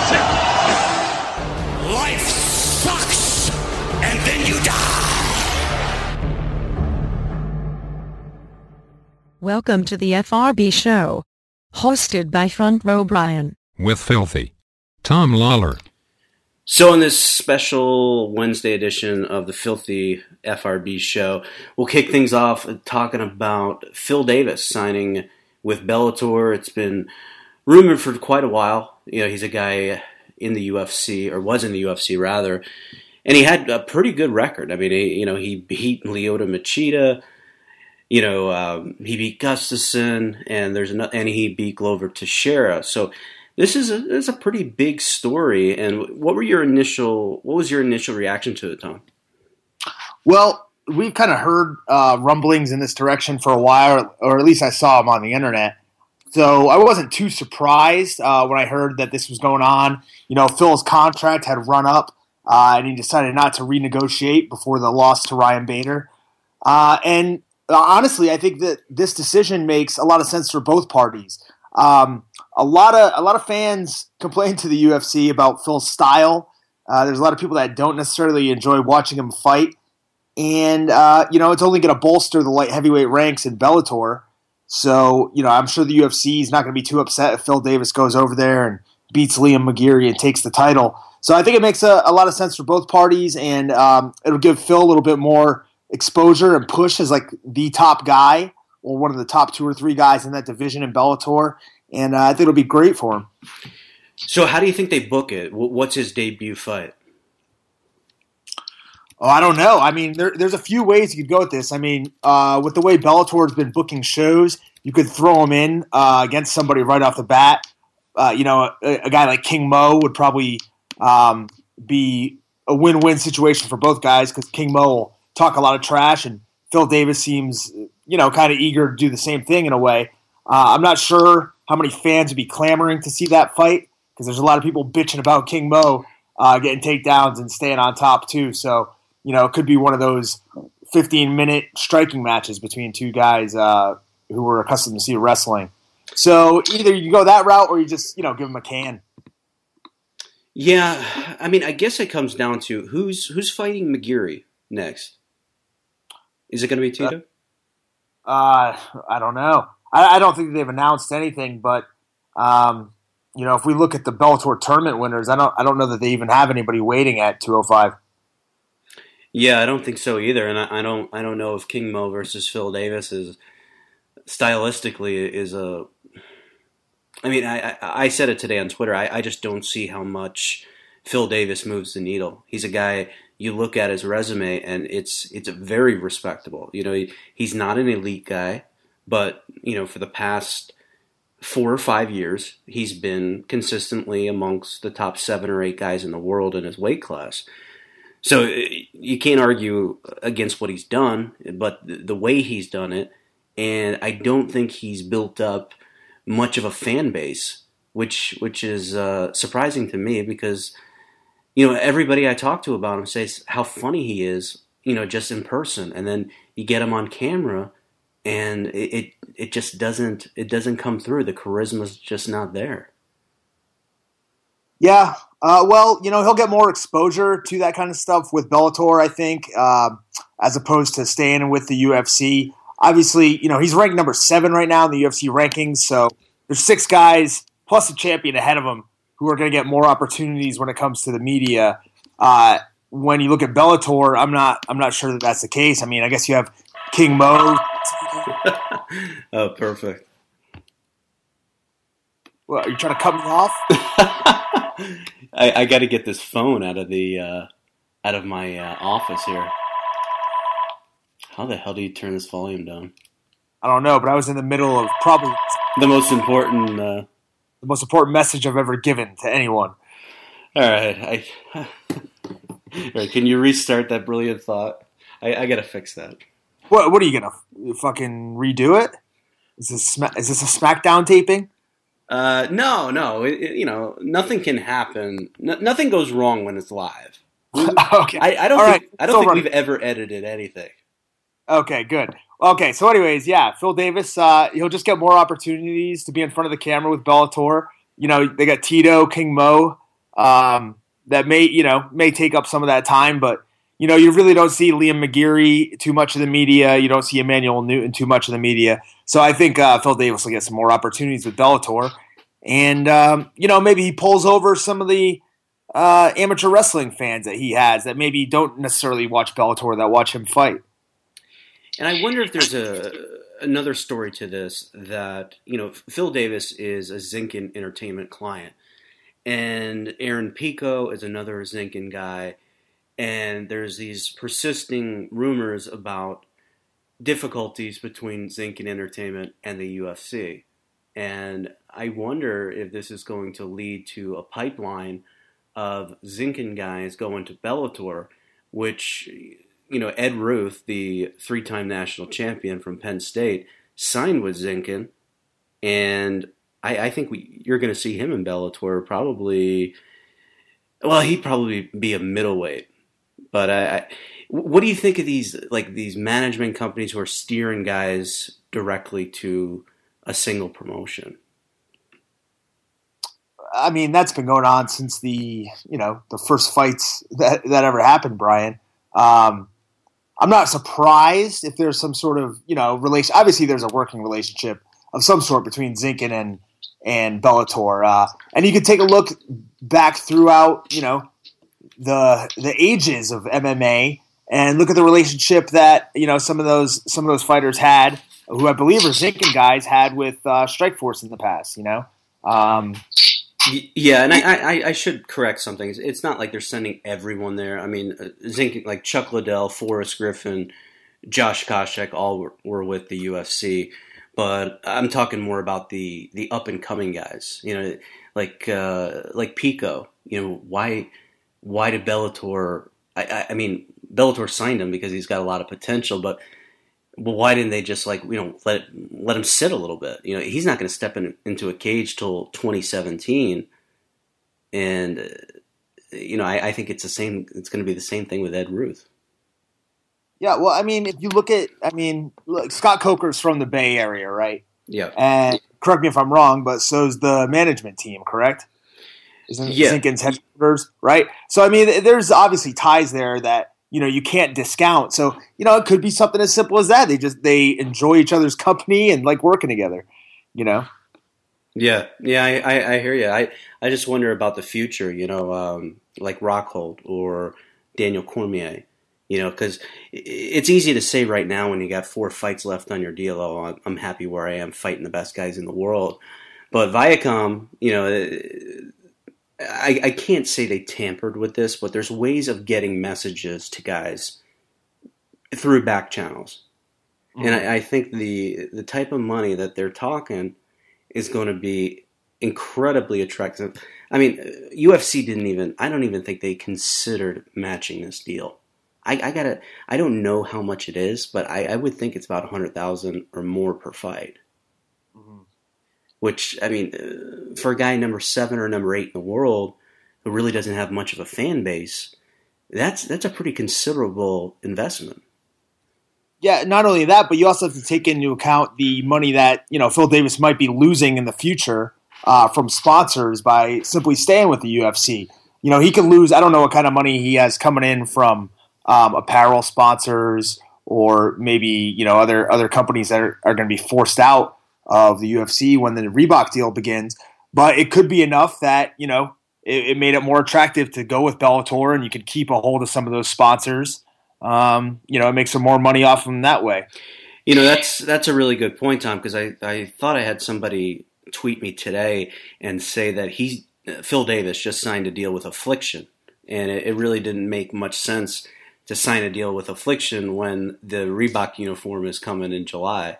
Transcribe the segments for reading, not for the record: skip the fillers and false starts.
Life sucks, and then you die. Welcome to the FRB show, hosted by Front Row Brian. With Filthy, Tom Lawler. So in this special Wednesday edition of the Filthy FRB show, we'll kick things off talking about Phil Davis signing with Bellator. It's been rumored for quite a while. You know, he's a guy in the UFC, or was in the UFC rather, and he had a pretty good record. I mean, he beat Lyoto Machida, he beat Gustafsson, and he beat Glover Teixeira. So this is a pretty big story. And what was your initial reaction to it, Tom? Well, we've kind of heard rumblings in this direction for a while, or at least I saw them on the internet. So I wasn't too surprised when I heard that this was going on. You know, Phil's contract had run up, and he decided not to renegotiate before the loss to Ryan Bader. And honestly, I think that this decision makes a lot of sense for both parties. A lot of fans complain to the UFC about Phil's style. There's a lot of people that don't necessarily enjoy watching him fight, and it's only going to bolster the light heavyweight ranks in Bellator. So, I'm sure the UFC is not going to be too upset if Phil Davis goes over there and beats Liam McGeary and takes the title. So I think it makes a lot of sense for both parties, and it'll give Phil a little bit more exposure and push as like the top guy, or one of the top 2 or 3 guys in that division in Bellator. And I think it'll be great for him. So how do you think they book it? What's his debut fight? Oh, I don't know. I mean, there's a few ways you could go with this. I mean, with the way Bellator has been booking shows, you could throw him in against somebody right off the bat. A guy like King Mo would probably be a win-win situation for both guys, because King Mo will talk a lot of trash, and Phil Davis seems, kind of eager to do the same thing in a way. I'm not sure how many fans would be clamoring to see that fight, because there's a lot of people bitching about King Mo getting takedowns and staying on top too. So, it could be one of those 15-minute striking matches between two guys who were accustomed to see wrestling. So either you go that route, or you just, give them a can. Yeah, I mean, I guess it comes down to who's fighting McGeary next. Is it going to be Tito? I don't know. I don't think they've announced anything, but if we look at the Bellator tournament winners, I don't know that they even have anybody waiting at 205. Yeah, I don't think so either, and I don't know if King Mo versus Phil Davis is stylistically is a. I mean, I said it today on Twitter. I just don't see how much Phil Davis moves the needle. He's a guy, you look at his resume, and it's very respectable. He's not an elite guy, but for the past 4 or 5 years, he's been consistently amongst the top 7 or 8 guys in the world in his weight class. So you can't argue against what he's done, but the way he's done it, and I don't think he's built up much of a fan base, which is surprising to me, because everybody I talk to about him says how funny he is, just in person, and then you get him on camera, and it just doesn't come through. The charisma's just not there. Yeah, he'll get more exposure to that kind of stuff with Bellator, I think, as opposed to staying with the UFC. Obviously, he's ranked number 7 right now in the UFC rankings, so there's 6 guys plus a champion ahead of him who are going to get more opportunities when it comes to the media. When you look at Bellator, I'm not sure that that's the case. I mean, I guess you have King Mo. Oh, perfect. Well, are you trying to cut me off? I got to get this phone out of my office here. How the hell do you turn this volume down? I don't know, but I was in the middle of probably the most important message I've ever given to anyone. All right, all right. Can you restart that brilliant thought? I got to fix that. What are you gonna fucking redo it? Is this a SmackDown taping? No. Nothing can happen. Nothing goes wrong when it's live. Okay. I don't think we've ever edited anything. Okay, good. Okay, so anyways, yeah, Phil Davis, he'll just get more opportunities to be in front of the camera with Bellator. They got Tito, King Mo, that may take up some of that time, but you really don't see Liam McGeary too much of the media. You don't see Emmanuel Newton too much of the media. So I think Phil Davis will get some more opportunities with Bellator. And, maybe he pulls over some of the amateur wrestling fans that he has that maybe don't necessarily watch Bellator, that watch him fight. And I wonder if there's another story to this that, Phil Davis is a Zinkin Entertainment client. And Aaron Pico is another Zinkin guy. And there's these persisting rumors about difficulties between Zinkin Entertainment and the UFC. And I wonder if this is going to lead to a pipeline of Zinkin guys going to Bellator, which, Ed Ruth, the 3-time national champion from Penn State, signed with Zinkin. And I think you're going to see him in Bellator probably. Well, he'd probably be a middleweight. But what do you think of these management companies who are steering guys directly to a single promotion? I mean, that's been going on since the first fights that ever happened, Brian. I'm not surprised if there's some sort of, relation. Obviously, there's a working relationship of some sort between Zinkin and Bellator. And you could take a look back throughout, the ages of MMA and look at the relationship that some of those fighters had, who I believe are Zinkin guys, had with Strikeforce in the past. Yeah, and I should correct something. It's not like they're sending everyone there. I mean, Zinkin, like Chuck Liddell, Forrest Griffin, Josh Koscheck, all were with the UFC. But I'm talking more about the up and coming guys. Like Pico. Why did Bellator? I mean, Bellator signed him because he's got a lot of potential, but why didn't they just let him sit a little bit? He's not going to step into a cage till 2017, and I think it's the same. It's going to be the same thing with Ed Ruth. Yeah, well, I mean, if you look, Scott Coker's from the Bay Area, right? Yeah. And correct me if I'm wrong, but so's the management team, correct? Isn't Zinkin's headquarters, right? So, I mean, there's obviously ties there that, you can't discount. So, it could be something as simple as that. They enjoy each other's company and like working together, Yeah, I hear you. I just wonder about the future, like Rockhold or Daniel Cormier, because it's easy to say right now when you got 4 fights left on your deal, oh, I'm happy where I am fighting the best guys in the world. But Viacom, I can't say they tampered with this, but there's ways of getting messages to guys through back channels. Mm-hmm. And I think the type of money that they're talking is going to be incredibly attractive. I mean, UFC I don't even think they considered matching this deal. I don't know how much it is, but I would think it's about $100,000 or more per fight. Mm-hmm. Which, I mean, for a guy number 7 or number 8 in the world who really doesn't have much of a fan base, that's a pretty considerable investment. Yeah, not only that, but you also have to take into account the money that Phil Davis might be losing in the future from sponsors by simply staying with the UFC. He could lose. I don't know what kind of money he has coming in from apparel sponsors or maybe other companies that are going to be forced out of the UFC when the Reebok deal begins, but it could be enough that it made it more attractive to go with Bellator, and you could keep a hold of some of those sponsors. It makes some more money off them that way. That's a really good point, Tom, because I thought I had somebody tweet me today and say that Phil Davis just signed a deal with Affliction, and it really didn't make much sense to sign a deal with Affliction when the Reebok uniform is coming in July.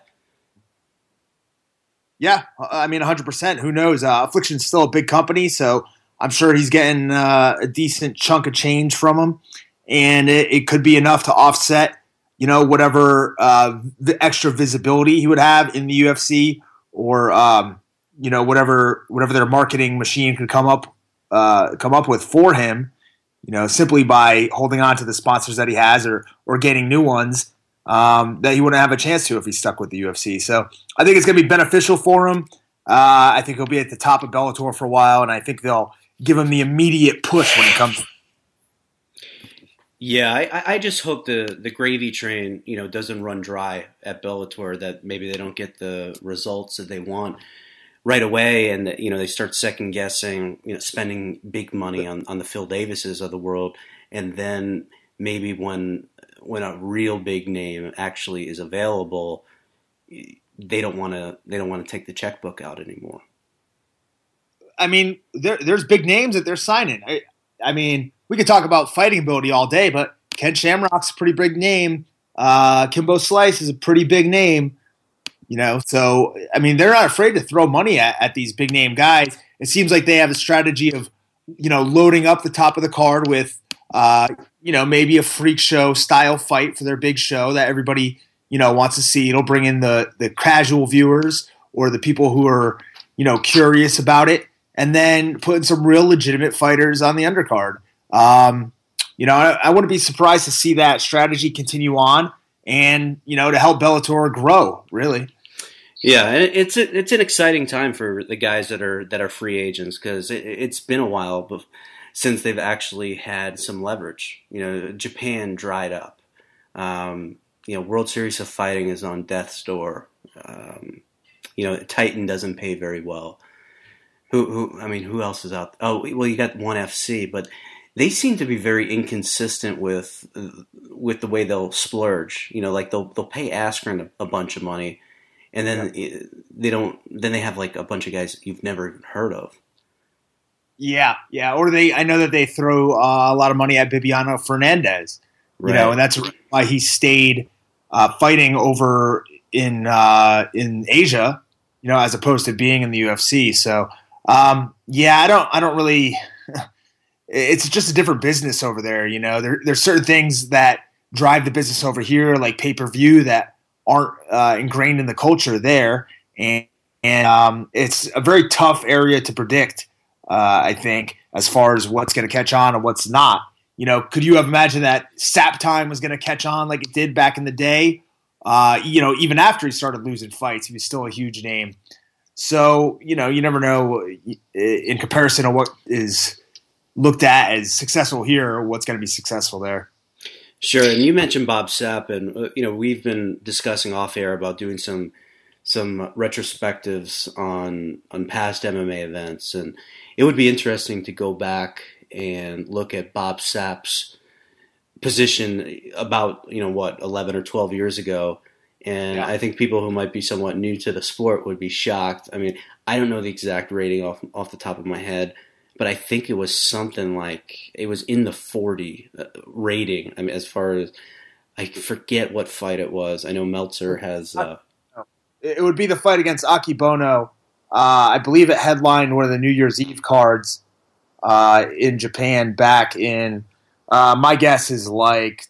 Yeah, I mean, 100%. Who knows? Affliction's still a big company, so I'm sure he's getting a decent chunk of change from them, and it could be enough to offset, whatever the extra visibility he would have in the UFC, or whatever their marketing machine could come up with for him, simply by holding on to the sponsors that he has or getting new ones. That he wouldn't have a chance to if he stuck with the UFC. So I think it's going to be beneficial for him. I think he'll be at the top of Bellator for a while, and I think they'll give him the immediate push when it comes. Yeah, I just hope the gravy train, doesn't run dry at Bellator, that maybe they don't get the results that they want right away, and that, they start second guessing, spending big money on the Phil Davises of the world, and then maybe when a real big name actually is available, they don't want to take the checkbook out anymore. I mean, there's big names that they're signing. I mean, we could talk about fighting ability all day, but Ken Shamrock's a pretty big name. Kimbo Slice is a pretty big name. So, I mean, they're not afraid to throw money at these big name guys. It seems like they have a strategy of, loading up the top of the card with, maybe a freak show style fight for their big show that everybody, wants to see. It'll bring in the casual viewers or the people who are, curious about it, and then putting some real legitimate fighters on the undercard. I wouldn't be surprised to see that strategy continue on and, to help Bellator grow, really. Yeah, and it's an exciting time for the guys that are free agents, because it's been a while since they've actually had some leverage. Japan dried up. World Series of Fighting is on death's door. Titan doesn't pay very well. Who else is out? Oh, well, you got ONE FC, but they seem to be very inconsistent with the way they'll splurge. Like they'll pay Askren a bunch of money, and then they don't. Then they have like a bunch of guys you've never even heard of. Yeah. Or I know that they throw a lot of money at Bibiano Fernandez, right. And that's why he stayed fighting over in Asia, as opposed to being in the UFC. So, I don't really. It's just a different business over there. There's certain things that drive the business over here, like pay-per-view, that aren't ingrained in the culture there, and it's a very tough area to predict. I think, as far as what's going to catch on and what's not. Could you have imagined that Sap Time was going to catch on like it did back in the day? Even after he started losing fights, he was still a huge name. So, you never know in comparison to what is looked at as successful here or what's going to be successful there. Sure. And you mentioned Bob Sapp, and, we've been discussing off air about doing some retrospectives on past MMA events, and it would be interesting to go back and look at Bob Sapp's position about 11 or 12 years ago, and I think people who might be somewhat new to the sport would be shocked. I mean, I don't know the exact rating off the top of my head, but I think it was something like it was in the 40 rating. I mean, as far as I forget what fight it was. I know Meltzer has. It would be the fight against Akibono. I believe it headlined one of the New Year's Eve cards in Japan back in, my guess is like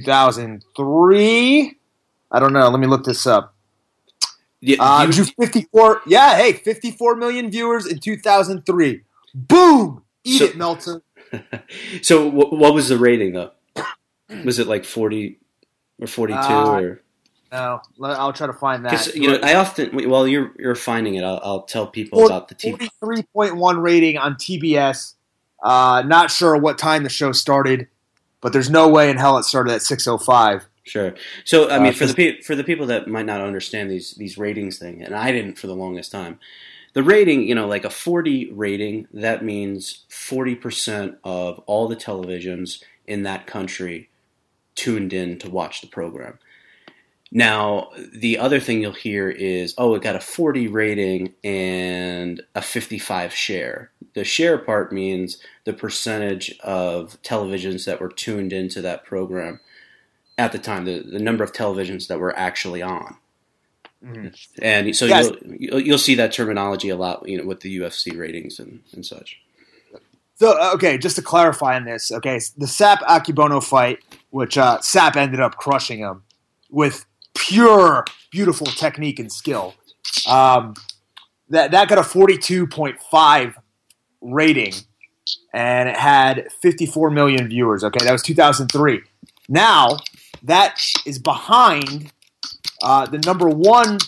2003. I don't know. Let me look this up. Yeah, 54. Yeah, hey, 54 million viewers in 2003. Boom! Eat it, Meltzer. So what was the rating, though? Was it like 40 or 42 or? No, I'll try to find that. Because I often, while you're finding it, I'll tell people about the TV. 43.1 rating on TBS. Not sure what time the show started, but there's no way in hell it started at 6:05. Sure. So I mean, for the people that might not understand these ratings thing, and I didn't for the longest time, the rating, like a 40 rating, that means 40% of all the televisions in that country tuned in to watch the program. Now, the other thing you'll hear is, it got a 40 rating and a 55 share. The share part means the percentage of televisions that were tuned into that program at the time, the number of televisions that were actually on. Mm-hmm. And so yes. you'll see that terminology a lot, with the UFC ratings and such. So, okay, just to clarify on this, okay, the Sapp Akibono fight, which Sapp ended up crushing him with pure, beautiful technique and skill. That got a 42.5 rating, and it had 54 million viewers. Okay, that was 2003. Now, that is behind the number one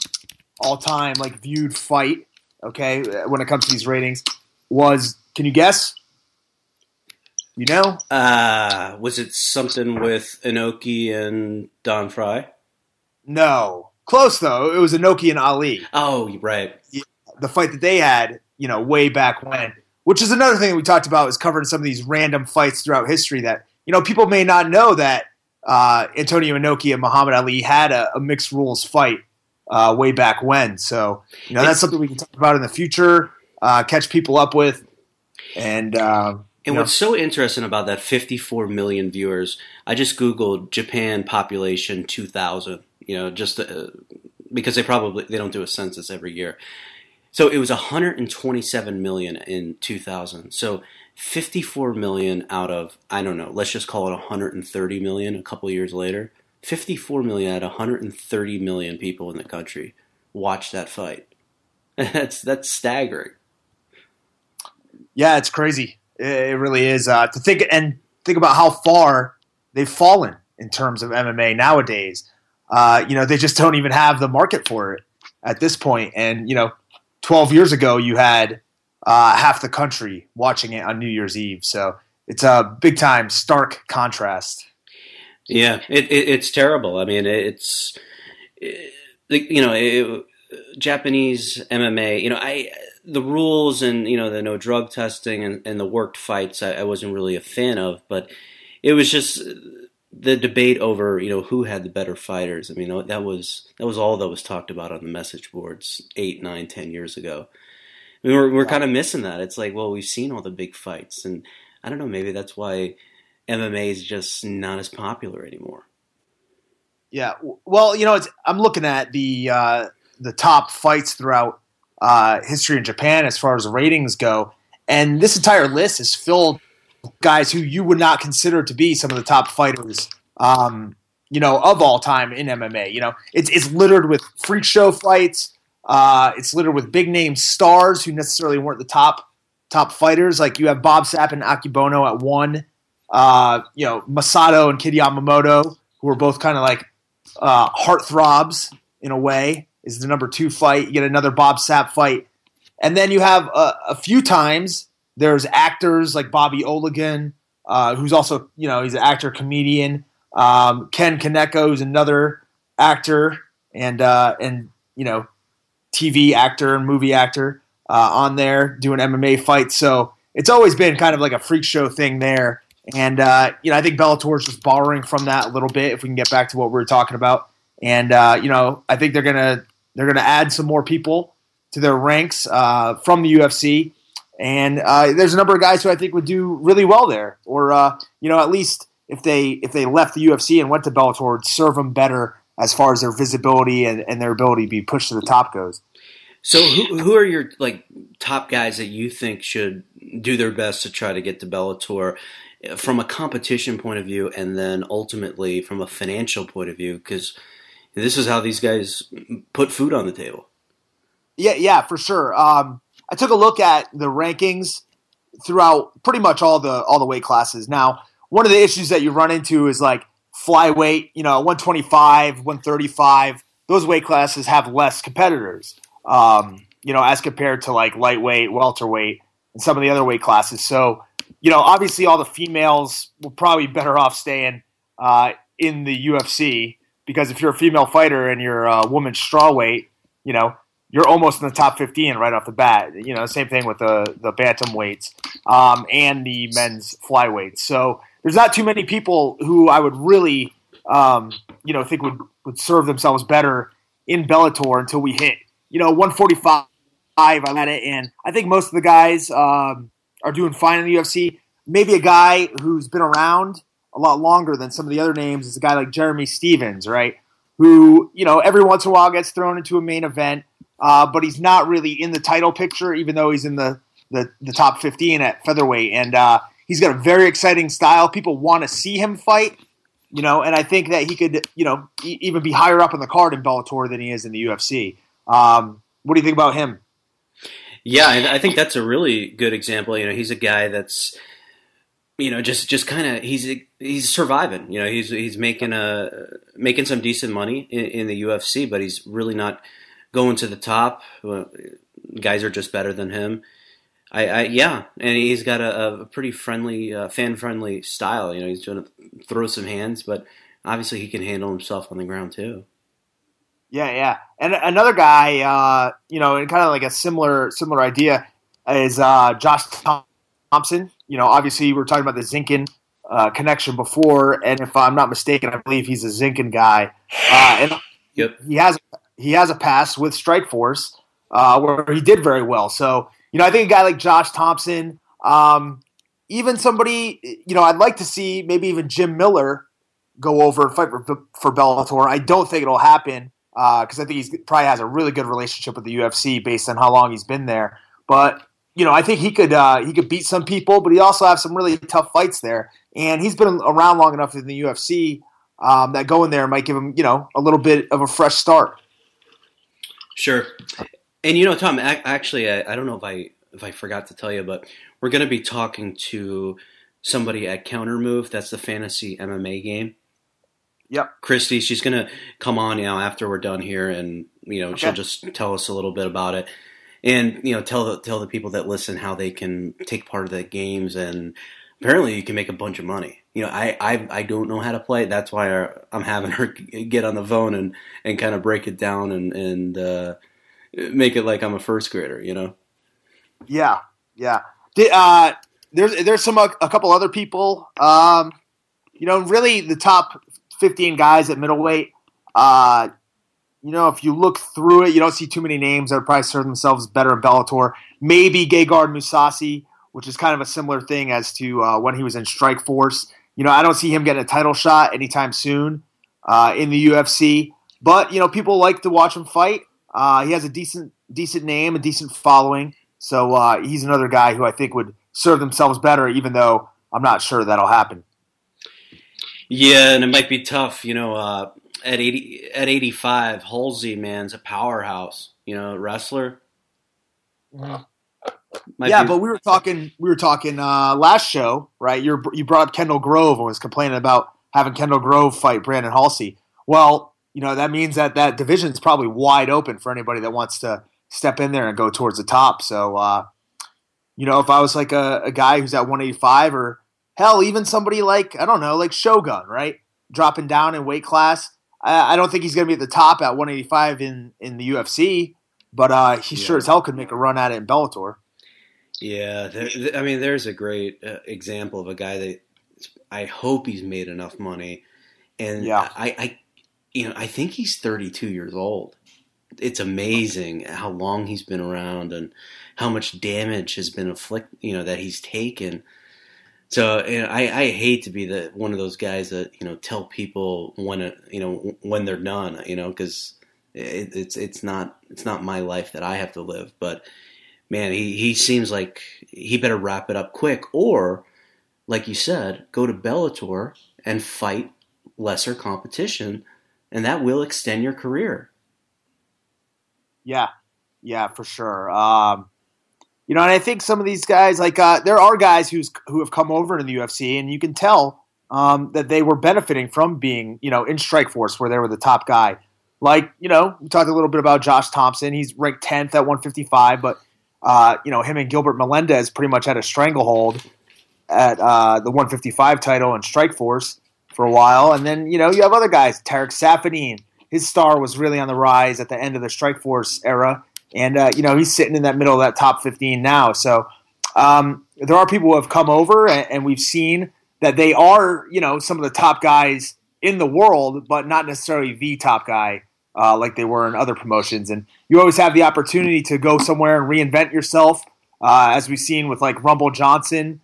all-time viewed fight, okay, when it comes to these ratings, was, can you guess? You know? Was it something with Inoki and Don Fry? No. Close, though. It was Inoki and Ali. Oh, right. The fight that they had, way back when. Which is another thing that we talked about, is covering some of these random fights throughout history that, people may not know that Antonio Inoki and Muhammad Ali had a mixed rules fight way back when. So, that's something we can talk about in the future, catch people up with. And what's so interesting about that 54 million viewers, I just Googled Japan population 2000, because they don't do a census every year. So it was 127 million in 2000. So 54 million out of, I don't know, let's just call it 130 million a couple years later. 54 million out of 130 million people in the country watched that fight. That's staggering. Yeah, it's crazy. It really is. To think about how far they've fallen in terms of MMA nowadays. They just don't even have the market for it at this point. And 12 years ago, you had half the country watching it on New Year's Eve. So it's a big time stark contrast. Yeah, it's terrible. I mean, Japanese MMA. The rules and the no drug testing and the worked fights I wasn't really a fan of, but it was just the debate over who had the better fighters. I mean, that was all that was talked about on the message boards 8, 9, 10 years ago. I mean, we're kind of missing that. It's like, well, we've seen all the big fights, and I don't know, maybe that's why MMA is just not as popular anymore. Yeah, well, I'm looking at the top fights throughout history in Japan as far as ratings go, and this entire list is filled with guys who you would not consider to be some of the top fighters, of all time in MMA. It's littered with freak show fights. It's littered with big name stars who necessarily weren't the top fighters. Like you have Bob Sapp and Akebono at 1. Masato and Kid Yamamoto, who are both kind of like heartthrobs in a way, is the number 2 fight. You get another Bob Sapp fight. And then you have a few times there's actors like Bobby Oligan, who's also, he's an actor, comedian. Ken Kaneko, who's another actor and TV actor and movie actor on there doing MMA fights. So it's always been kind of like a freak show thing there. And, I think Bellator is just borrowing from that a little bit, if we can get back to what we were talking about. And, I think they're going to add some more people to their ranks from the UFC. And there's a number of guys who I think would do really well there. Or, at least if they left the UFC and went to Bellator, it would serve them better as far as their visibility and their ability to be pushed to the top goes. So who are your top guys that you think should do their best to try to get to Bellator from a competition point of view, and then ultimately from a financial point of view? Because this is how these guys put food on the table. Yeah, for sure. I took a look at the rankings throughout pretty much all the weight classes. Now, one of the issues that you run into is like flyweight, 125, 135. Those weight classes have less competitors, as compared to like lightweight, welterweight, and some of the other weight classes. So, obviously all the females will probably be better off staying in the UFC, because if you're a female fighter and you're a woman strawweight, you're almost in the top 15 right off the bat. Same thing with the bantam weights and the men's flyweights. So there's not too many people who I would really, think would serve themselves better in Bellator until we hit, 145. I let it in. I think most of the guys are doing fine in the UFC. Maybe a guy who's been around a lot longer than some of the other names is a guy like Jeremy Stevens, right? Who, every once in a while gets thrown into a main event, but he's not really in the title picture, even though he's in the top 15 at featherweight. And he's got a very exciting style. People want to see him fight, and I think that he could, even be higher up on the card in Bellator than he is in the UFC. What do you think about him? Yeah, I think that's a really good example. He's a guy that's, just kind of he's surviving. He's making some decent money in the UFC, but he's really not going to the top. Guys are just better than him. Yeah, and he's got a pretty friendly, fan-friendly style. You know, he's going to throw some hands, but obviously he can handle himself on the ground too. Yeah. And another guy, and kind of like a similar idea is Josh Thompson. You know, obviously we were talking about the Zinkin connection before, and if I'm not mistaken, I believe he's a Zinkin guy. And Yep. he has a pass with Strikeforce where he did very well. So, you know, I think a guy like Josh Thompson, even somebody, you know, I'd like to see maybe even Jim Miller go over and fight for Bellator. I don't think it'll happen because I think he probably has a really good relationship with the UFC based on how long he's been there. But, you know, I think he could beat some people, but he also has some really tough fights there. And he's been around long enough in the UFC that going there might give him, you know, a little bit of a fresh start. Sure. And you know, Tom, actually, I don't know if I forgot to tell you, but we're going to be talking to somebody at Countermove. That's the fantasy MMA game. Yep. Christy, she's going to come on, you know, after we're done here, and you know, Okay. she'll just tell us a little bit about it, and you know, tell the people that listen how they can take part of the games, and apparently you can make a bunch of money. You know, I don't know how to play. That's why I'm having her get on the phone and kind of break it down and make it like I'm a first grader, you know? Yeah. There's a couple other people. You know, really the top 15 guys at middleweight. You know, if you look through it, you don't see too many names that would probably serve themselves better in Bellator. Maybe Gegard Mousasi, which is kind of a similar thing as to when he was in Strikeforce. You know, I don't see him getting a title shot anytime soon in the UFC. But, you know, people like to watch him fight. He has a decent name, a decent following. So he's another guy who I think would serve themselves better, even though I'm not sure that'll happen. Yeah, and it might be tough, you know, at 85, Halsey, man's a powerhouse, you know, wrestler. But we were talking last show, right? You brought up Kendall Grove and was complaining about having Kendall Grove fight Brandon Halsey. Well, you know, that means that division is probably wide open for anybody that wants to step in there and go towards the top. So, you know, if I was like a guy who's at 185 or hell, even somebody like, I don't know, like Shogun, right? Dropping down in weight class. I don't think he's going to be at the top at 185 in the UFC, but he sure as hell could make a run at it in Bellator. Yeah, I mean, there's a great example of a guy that I hope he's made enough money, and I think he's 32 years old. It's amazing how long he's been around and how much damage has been inflicted, you know, that he's taken. So, you know, I hate to be one of those guys that, you know, tell people when they're done, you know, because it's not my life that I have to live, but. Man, he seems like he better wrap it up quick, or, like you said, go to Bellator and fight lesser competition, and that will extend your career. Yeah, for sure. You know, and I think some of these guys, like there are guys who have come over to the UFC, and you can tell that they were benefiting from being, you know, in Strikeforce where they were the top guy. Like, you know, we talked a little bit about Josh Thompson. He's ranked 10th at 155, but you know, him and Gilbert Melendez pretty much had a stranglehold at the 155 title in Strikeforce for a while. And then, you know, you have other guys. Tarek Saffiedine, his star was really on the rise at the end of the Strikeforce era. And, you know, he's sitting in that middle of that top 15 now. So there are people who have come over, and we've seen that they are, you know, some of the top guys in the world, but not necessarily the top guy. Like they were in other promotions. And you always have the opportunity to go somewhere and reinvent yourself, as we've seen with like Rumble Johnson.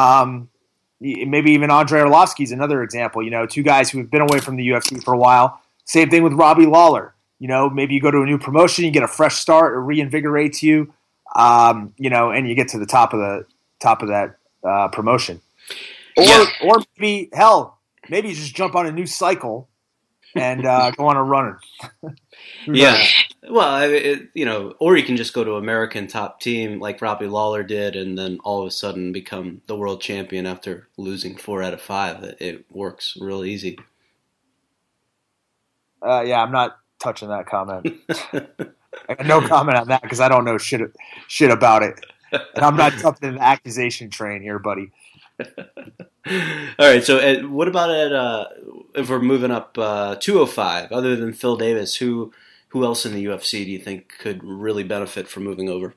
Maybe even Andre Arlovsky is another example. You know, two guys who have been away from the UFC for a while. Same thing with Robbie Lawler. You know, maybe you go to a new promotion, you get a fresh start, it reinvigorates you, you know, and you get to the top of that promotion. Or maybe, hell, maybe you just jump on a new cycle and go on a run. Yeah. Well, you know, or you can just go to American Top Team like Robbie Lawler did, and then all of a sudden become the world champion after losing 4 out of 5. It works real easy. Yeah, I'm not touching that comment. No comment on that because I don't know shit about it. And I'm not jumping in the accusation train here, buddy. All right. So, what about if we're moving up 205? Other than Phil Davis, who else in the UFC do you think could really benefit from moving over?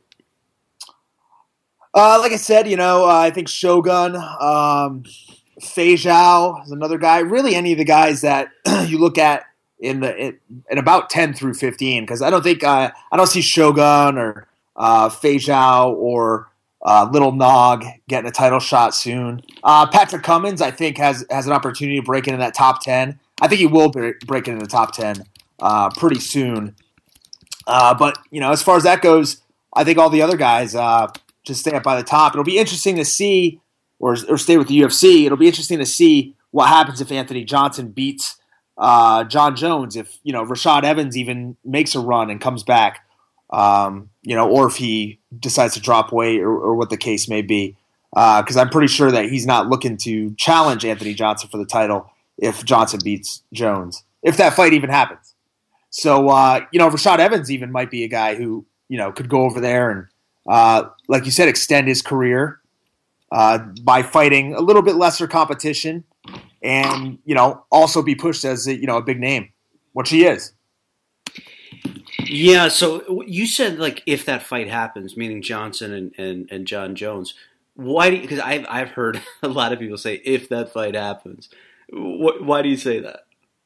Like I said, I think Shogun, Fei Zhao is another guy. Really, any of the guys that you look at in about 10 through 15, because I don't think I don't see Shogun or Fei Zhao or Little Nog getting a title shot soon. Patrick Cummins, I think, has an opportunity to break into that top 10. I think he will break into the top 10 pretty soon. But as far as that goes, I think all the other guys just stay up by the top. It'll be interesting to see, or stay with the UFC. It'll be interesting to see what happens if Anthony Johnson beats John Jones, if Rashad Evans even makes a run and comes back, or if he decides to drop weight or what the case may be. Because I'm pretty sure that he's not looking to challenge Anthony Johnson for the title if Johnson beats Jones, if that fight even happens. So, Rashad Evans even might be a guy who, could go over there and, like you said, extend his career by fighting a little bit lesser competition and, also be pushed as a big name, which he is. Yeah, so you said, if that fight happens, meaning Johnson and John Jones, why do you, because I've heard a lot of people say, if that fight happens, why do you say that?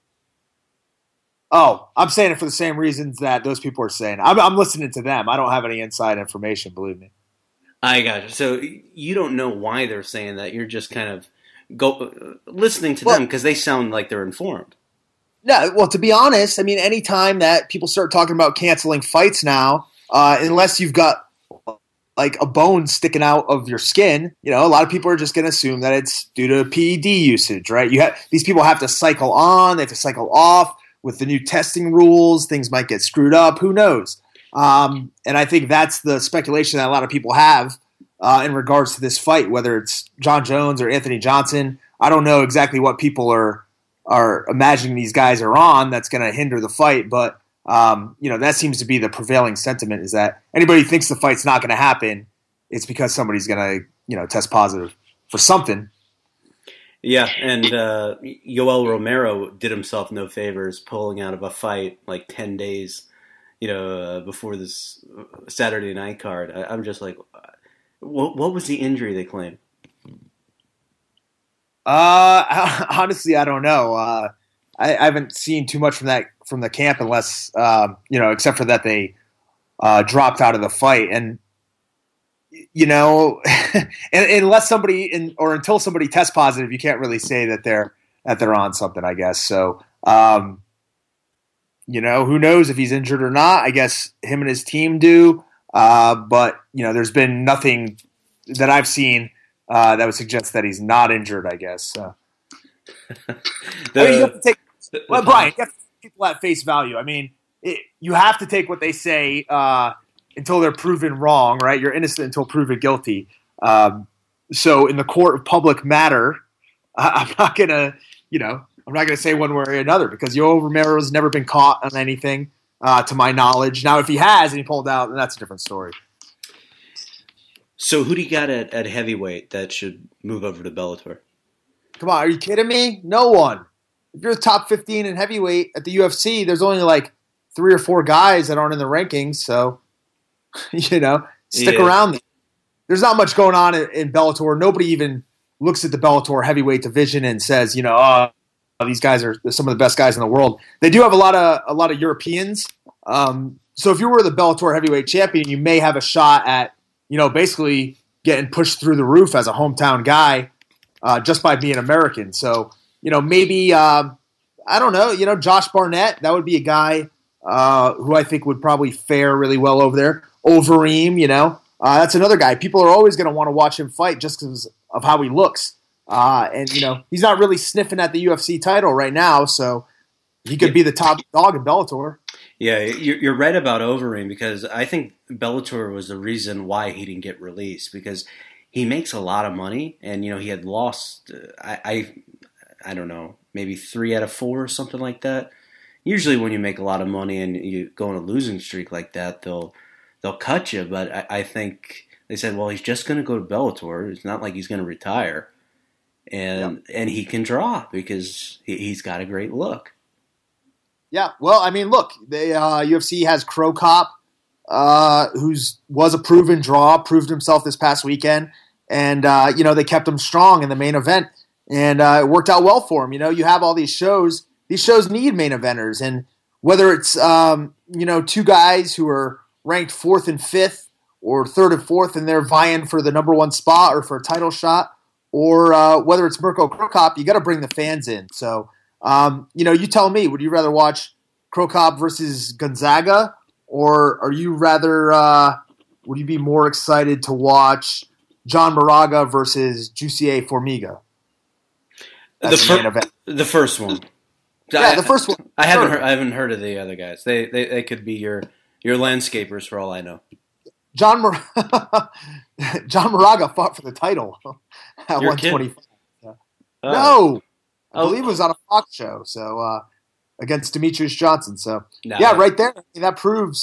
Oh, I'm saying it for the same reasons that those people are saying. I'm listening to them. I don't have any inside information, believe me. I got you. So you don't know why they're saying that. You're just kind of listening to them because they sound like they're informed. No, well, to be honest, I mean, any time that people start talking about canceling fights now, unless you've got like a bone sticking out of your skin, a lot of people are just going to assume that it's due to PED usage, right? These people have to cycle on, they have to cycle off. With the new testing rules, things might get screwed up. Who knows? And I think that's the speculation that a lot of people have in regards to this fight, whether it's John Jones or Anthony Johnson. I don't know exactly what people are imagining these guys are on that's going to hinder the fight, but that seems to be the prevailing sentiment, is that anybody who thinks the fight's not going to happen, it's because somebody's going to test positive for something. Yeah, and Yoel Romero did himself no favors pulling out of a fight 10 days, before this Saturday night card. I'm just like, what was the injury they claimed? Honestly, I don't know. I haven't seen too much from the camp, unless except for that they dropped out of the fight, and and unless somebody or until somebody tests positive, you can't really say that they're on something, I guess. So, who knows if he's injured or not? I guess him and his team do. But there's been nothing that I've seen that would suggest that he's not injured, I guess. You have to take Brian. You have to take people at face value. I mean, you have to take what they say until they're proven wrong, right? You're innocent until proven guilty. So in the court of public matter, I'm not gonna say one way or another, because Yoel Romero's never been caught on anything, to my knowledge. Now, if he has and he pulled out, then that's a different story. So who do you got at heavyweight that should move over to Bellator? Come on, are you kidding me? No one. If you're the top 15 in heavyweight at the UFC, there's only 3 or 4 guys that aren't in the rankings, so stick around there. There's not much going on in Bellator. Nobody even looks at the Bellator heavyweight division and says, these guys are some of the best guys in the world. They do have a lot of Europeans. So if you were the Bellator heavyweight champion, you may have a shot at, basically getting pushed through the roof as a hometown guy, just by being American. So, maybe, I don't know, Josh Barnett, that would be a guy who I think would probably fare really well over there. Overeem, that's another guy. People are always going to want to watch him fight just because of how he looks. And he's not really sniffing at the UFC title right now, so he could be the top dog in Bellator. Yeah, you're right about Overeem, because I think Bellator was the reason why he didn't get released, because he makes a lot of money, and he had lost I don't know, maybe 3 out of 4 or something like that. Usually when you make a lot of money and you go on a losing streak like that, they'll cut you. But I think They said, well, he's just going to go to Bellator. It's not like he's going to retire. And he can draw because he's got a great look. Yeah, well, I mean, look, UFC has Crow Cop, was a proven draw, proved himself this past weekend, and they kept him strong in the main event, and it worked out well for him. You have all these shows. These shows need main eventers, and whether it's two guys who are ranked 4th and 5th or 3rd and 4th, and they're vying for the number 1 spot or for a title shot, or whether it's Mirko Crow Cop, you got to bring the fans in. So. You tell me, would you rather watch Crow Cop versus Gonzaga, or would you be more excited to watch John Moraga versus Jussier Formiga? The first one. Yeah, the first one. I haven't heard of the other guys. They could be your landscapers for all I know. John Moraga fought for the title at 125. Yeah. No. I believe it was on a Fox show, so against Demetrius Johnson. So right there, that proves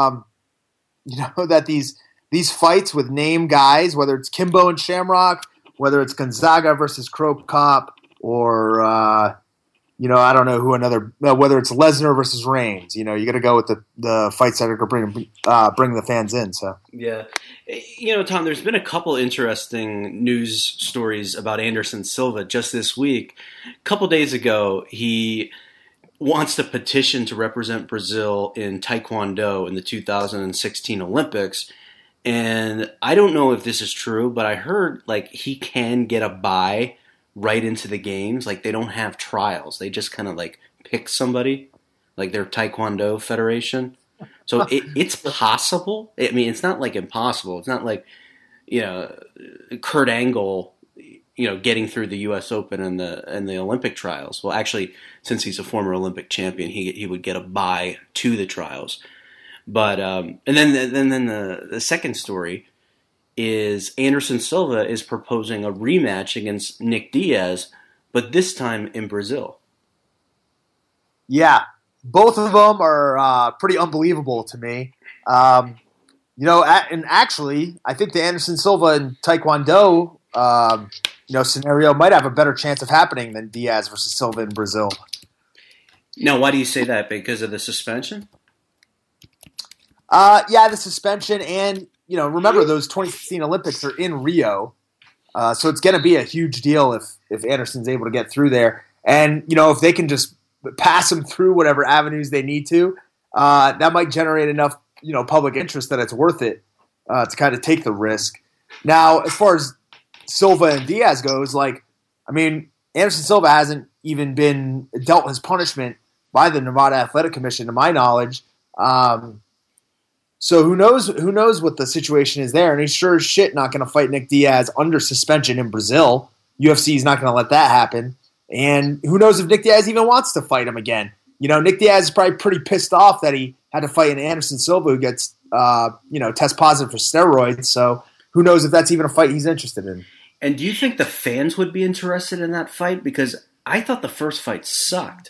that these fights with name guys, whether it's Kimbo and Shamrock, whether it's Gonzaga versus Crow Cop, or I don't know whether it's Lesnar versus Reigns. You got to go with the fights that are going to bring the fans in. So yeah, Tom, there's been a couple interesting news stories about Anderson Silva just this week. A couple days ago, he wants to petition to represent Brazil in Taekwondo in the 2016 Olympics. And I don't know if this is true, but I heard he can get a bye right into the games. They don't have trials. They just kind of pick somebody, their Taekwondo federation. So it's possible. I mean, it's not impossible. It's not Kurt Angle, getting through the U.S. Open and the Olympic trials. Well, actually, since he's a former Olympic champion, he would get a bye to the trials. But and then the second story is Anderson Silva is proposing a rematch against Nick Diaz, but this time in Brazil. Yeah, both of them are pretty unbelievable to me. And actually, I think the Anderson Silva and Taekwondo scenario might have a better chance of happening than Diaz versus Silva in Brazil. Now, why do you say that? Because of the suspension? The suspension, and remember those 2016 Olympics are in Rio, so it's going to be a huge deal if Anderson's able to get through there, and if they can just pass him through whatever avenues they need to, that might generate enough public interest that it's worth it to kind of take the risk. Now, as far as Silva and Diaz goes, Anderson Silva hasn't even been dealt his punishment by the Nevada Athletic Commission, to my knowledge. So who knows what the situation is there, and he's sure as shit not going to fight Nick Diaz under suspension in Brazil. UFC is not going to let that happen, and who knows if Nick Diaz even wants to fight him again. Nick Diaz is probably pretty pissed off that he had to fight an Anderson Silva who gets test positive for steroids. So who knows if that's even a fight he's interested in. And do you think the fans would be interested in that fight? Because I thought the first fight sucked.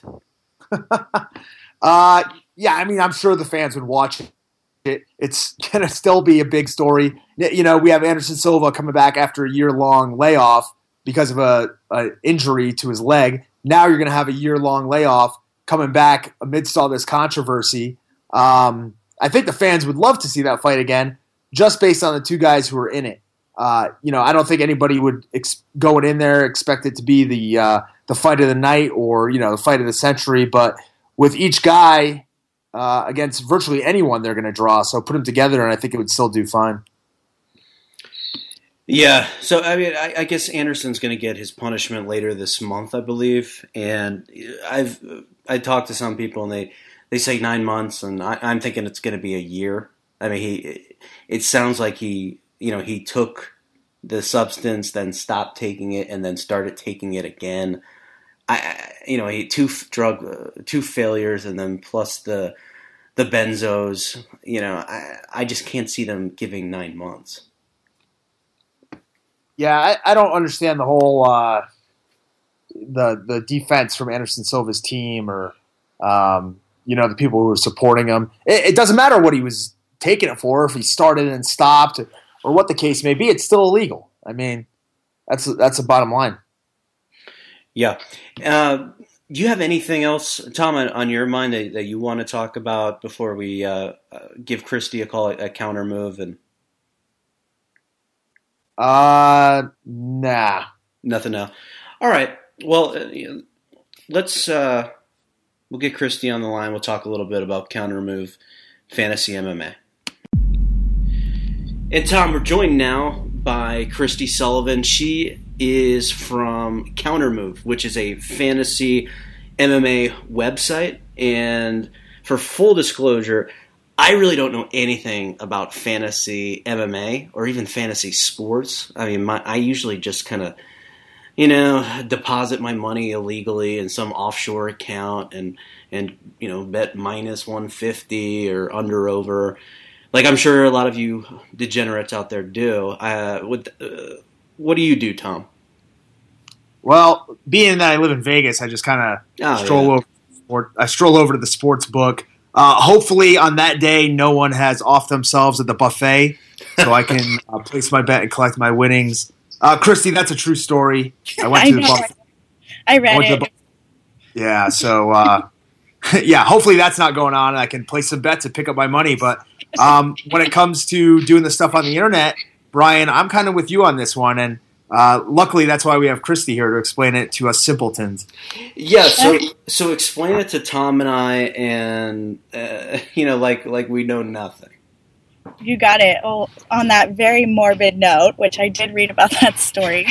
I'm sure the fans would watch it. It's going to still be a big story. We have Anderson Silva coming back after a year-long layoff because of an injury to his leg. Now you're going to have a year-long layoff coming back amidst all this controversy. I think the fans would love to see that fight again, just based on the two guys who are in it. I don't think anybody would going in there expect it to be the fight of the night or the fight of the century. But with each guy against virtually anyone, they're going to draw. So put them together, and I think it would still do fine. Yeah, so I mean, I guess Anderson's going to get his punishment later this month, I believe. And I talked to some people, and they say 9 months, and I'm thinking it's going to be a year. I mean, it sounds like he took the substance, then stopped taking it, and then started taking it again. He two failures, and then plus the benzos. I just can't see them giving 9 months. Yeah, I don't understand the whole the defense from Anderson Silva's team or the people who were supporting him. It doesn't matter what he was taking it for, if he started and stopped, or what the case may be, it's still illegal. I mean, that's the bottom line. Yeah. Do you have anything else, Tom, on your mind that you want to talk about before we give Christy a call at Counter Move? And nah. Nothing now. All right. Well, let's we'll get Christy on the line. We'll talk a little bit about Counter Move Fantasy MMA. And Tom, we're joined now by Christy Sullivan. She is from Counter Move, which is a fantasy MMA website. And for full disclosure, I really don't know anything about fantasy MMA or even fantasy sports. I mean, I usually just kind of, deposit my money illegally in some offshore account and bet minus 150 or under over. Like I'm sure a lot of you degenerates out there do. What do you do, Tom? Well, being that I live in Vegas, I just kind of stroll over to the sports book. Hopefully, on that day, no one has off themselves at the buffet, so I can place my bet and collect my winnings. Christy, that's a true story. I went to the buffet. I read it. Yeah, so hopefully that's not going on. I can place some bets and pick up my money. But when it comes to doing the stuff on the internet, Brian, I'm kind of with you on this one, and luckily that's why we have Christy here to explain it to us simpletons. Yeah, so explain it to Tom and I, and like we know nothing. You got it. Oh, on that very morbid note, which I did read about that story.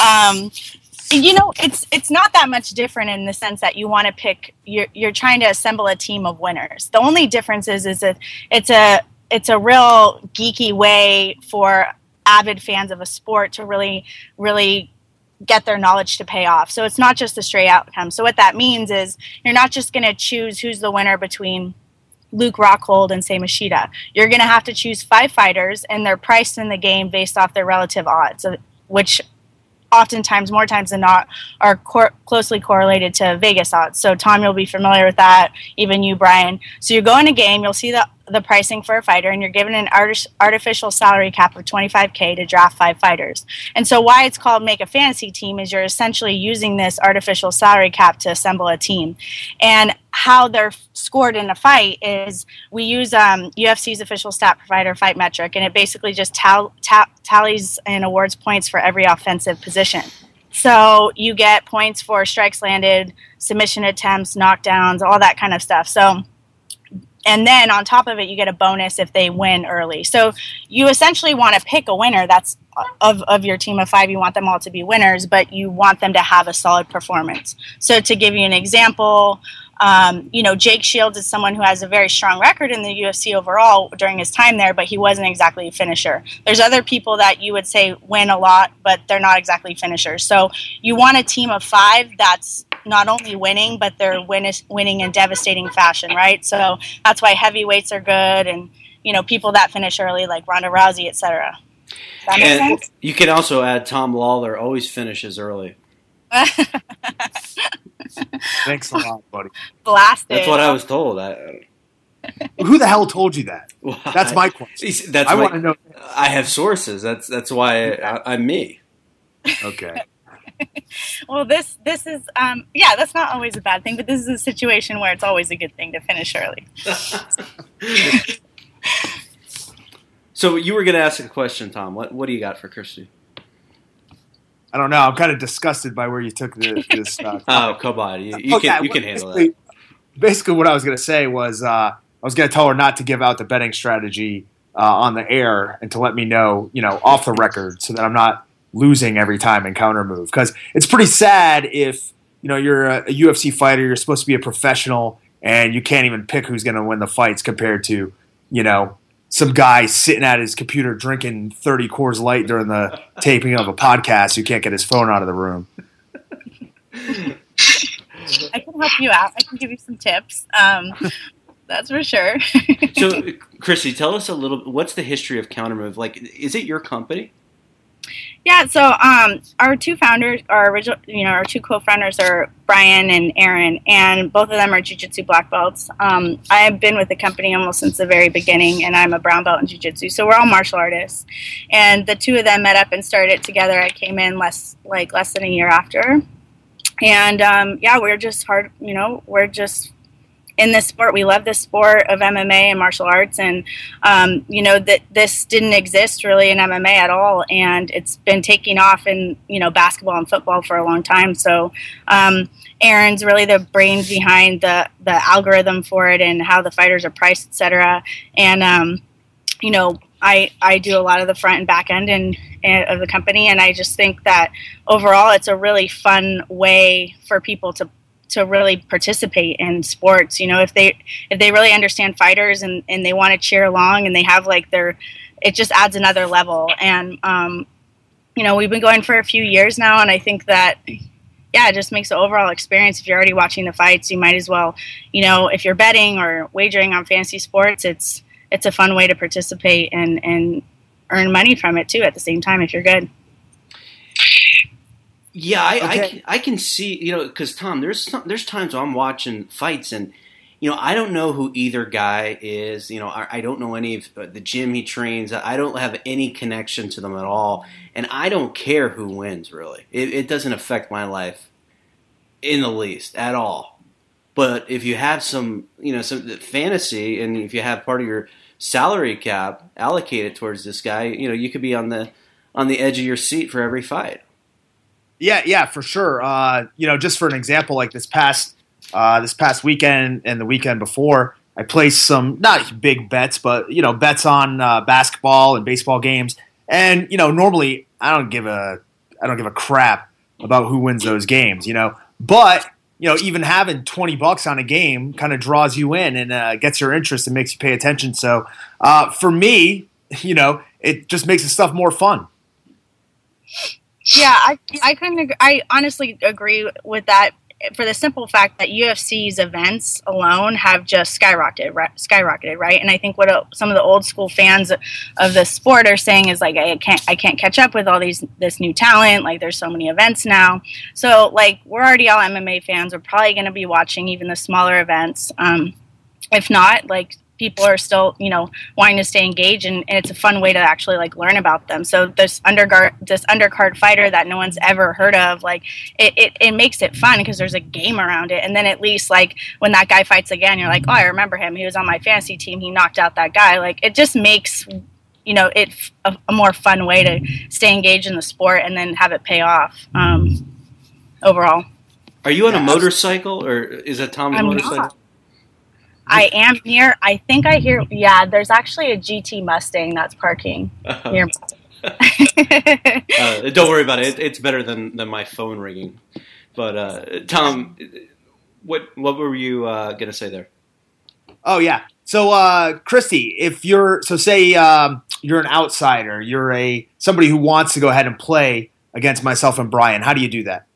It's not that much different in the sense that you want to pick. You're trying to assemble a team of winners. The only difference is that it's a real geeky way for avid fans of a sport to really, really get their knowledge to pay off. So it's not just a straight outcome. So what that means is you're not just going to choose who's the winner between Luke Rockhold and Sei Machida. You're going to have to choose 5 fighters, and they're priced in the game based off their relative odds, which oftentimes, more times than not, are closely correlated to Vegas odds. So Tom, you'll be familiar with that, even you, Brian. So you go in a game, you'll see the pricing for a fighter, and you're given an artificial salary cap of $25K to draft 5 fighters. And so why it's called Make a Fantasy Team is you're essentially using this artificial salary cap to assemble a team. And how they're scored in a fight is we use UFC's official stat provider, Fight Metric, and it basically just tallies and awards points for every offensive position. So you get points for strikes landed, submission attempts, knockdowns, all that kind of stuff. And then on top of it, you get a bonus if they win early. So you essentially want to pick a winner that's of your team of 5. You want them all to be winners, but you want them to have a solid performance. So to give you an example, Jake Shields is someone who has a very strong record in the UFC overall during his time there, but he wasn't exactly a finisher. There's other people that you would say win a lot, but they're not exactly finishers. So you want a team of 5 that's not only winning, but they're winning in devastating fashion, right? So that's why heavyweights are good, and people that finish early like Ronda Rousey, etc. That makes sense? You can also add Tom Lawler always finishes early. Thanks a lot, buddy. Blasted. That's what I was told. Who the hell told you that? Well, that's my question. I want to know. I have sources. That's why I'm me. Okay. Well, this is that's not always a bad thing, but this is a situation where it's always a good thing to finish early. So you were going to ask a question, Tom. What do you got for Christy? I don't know. I'm kind of disgusted by where you took this. Oh, come on. You can handle that. Basically, what I was going to say was I was going to tell her not to give out the betting strategy on the air and to let me know, off the record, so that I'm not losing every time in Counter Move. Because it's pretty sad if you're a UFC fighter, you're supposed to be a professional, and you can't even pick who's going to win the fights compared to some guy sitting at his computer drinking 30 Coors Light during the taping of a podcast who can't get his phone out of the room. I can help you out. I can give you some tips. That's for sure. So, Christy, tell us a little. What's the history of Counter Move? Like, is it your company? Yeah, so our two founders, our original, our two co-founders are Brian and Aaron, and both of them are jiu-jitsu black belts. I've been with the company almost since the very beginning, and I'm a brown belt in jiu-jitsu, so we're all martial artists. And the two of them met up and started it together. I came in less than a year after. And we're just we're just in this sport. We love this sport of MMA and martial arts, and that this didn't exist really in MMA at all, and it's been taking off in basketball and football for a long time. So Aaron's really the brains behind the algorithm for it and how the fighters are priced, etc. And I do a lot of the front and back end of the company, and I just think that overall it's a really fun way for people to really participate in sports. If they really understand fighters and they want to cheer along and they have it just adds another level. And we've been going for a few years now, and I think that it just makes the overall experience. If you're already watching the fights, you might as well, if you're betting or wagering on fantasy sports, it's a fun way to participate and earn money from it too at the same time if you're good. Yeah, I can see, because Tom, there's times I'm watching fights and, I don't know who either guy is. I don't know any of the gym he trains. I don't have any connection to them at all, and I don't care who wins. Really, it doesn't affect my life in the least at all. But if you have some fantasy, and if you have part of your salary cap allocated towards this guy, you could be on the edge of your seat for every fight. Yeah, for sure. Just for an example, like this past weekend and the weekend before, I placed some not big bets, but bets on basketball and baseball games. And normally I don't give a crap about who wins those games. But even having $20 on a game kind of draws you in and gets your interest and makes you pay attention. So for me, it just makes the stuff more fun. Yeah, I honestly agree with that, for the simple fact that UFC's events alone have just skyrocketed, right? And I think what some of the old school fans of the sport are saying is like, I can't catch up with all this new talent. Like, there's so many events now. So like, we're already all MMA fans. We're probably going to be watching even the smaller events. If not, like, people are still, wanting to stay engaged, and it's a fun way to actually like learn about them. So this undercard fighter that no one's ever heard of, like it makes it fun because there's a game around it. And then at least like when that guy fights again, you're like, oh, I remember him. He was on my fantasy team. He knocked out that guy. Like, it just makes, it a more fun way to stay engaged in the sport and then have it pay off overall. Are you on a motorcycle, or is that Tom's motorcycle? Not. I am near. I think I hear. Yeah, there's actually a GT Mustang that's parking near. Don't worry about it. It's better than my phone ringing. But Tom, what were you gonna say there? Oh yeah. So Christy, if you're say you're an outsider, you're somebody who wants to go ahead and play against myself and Brian, how do you do that?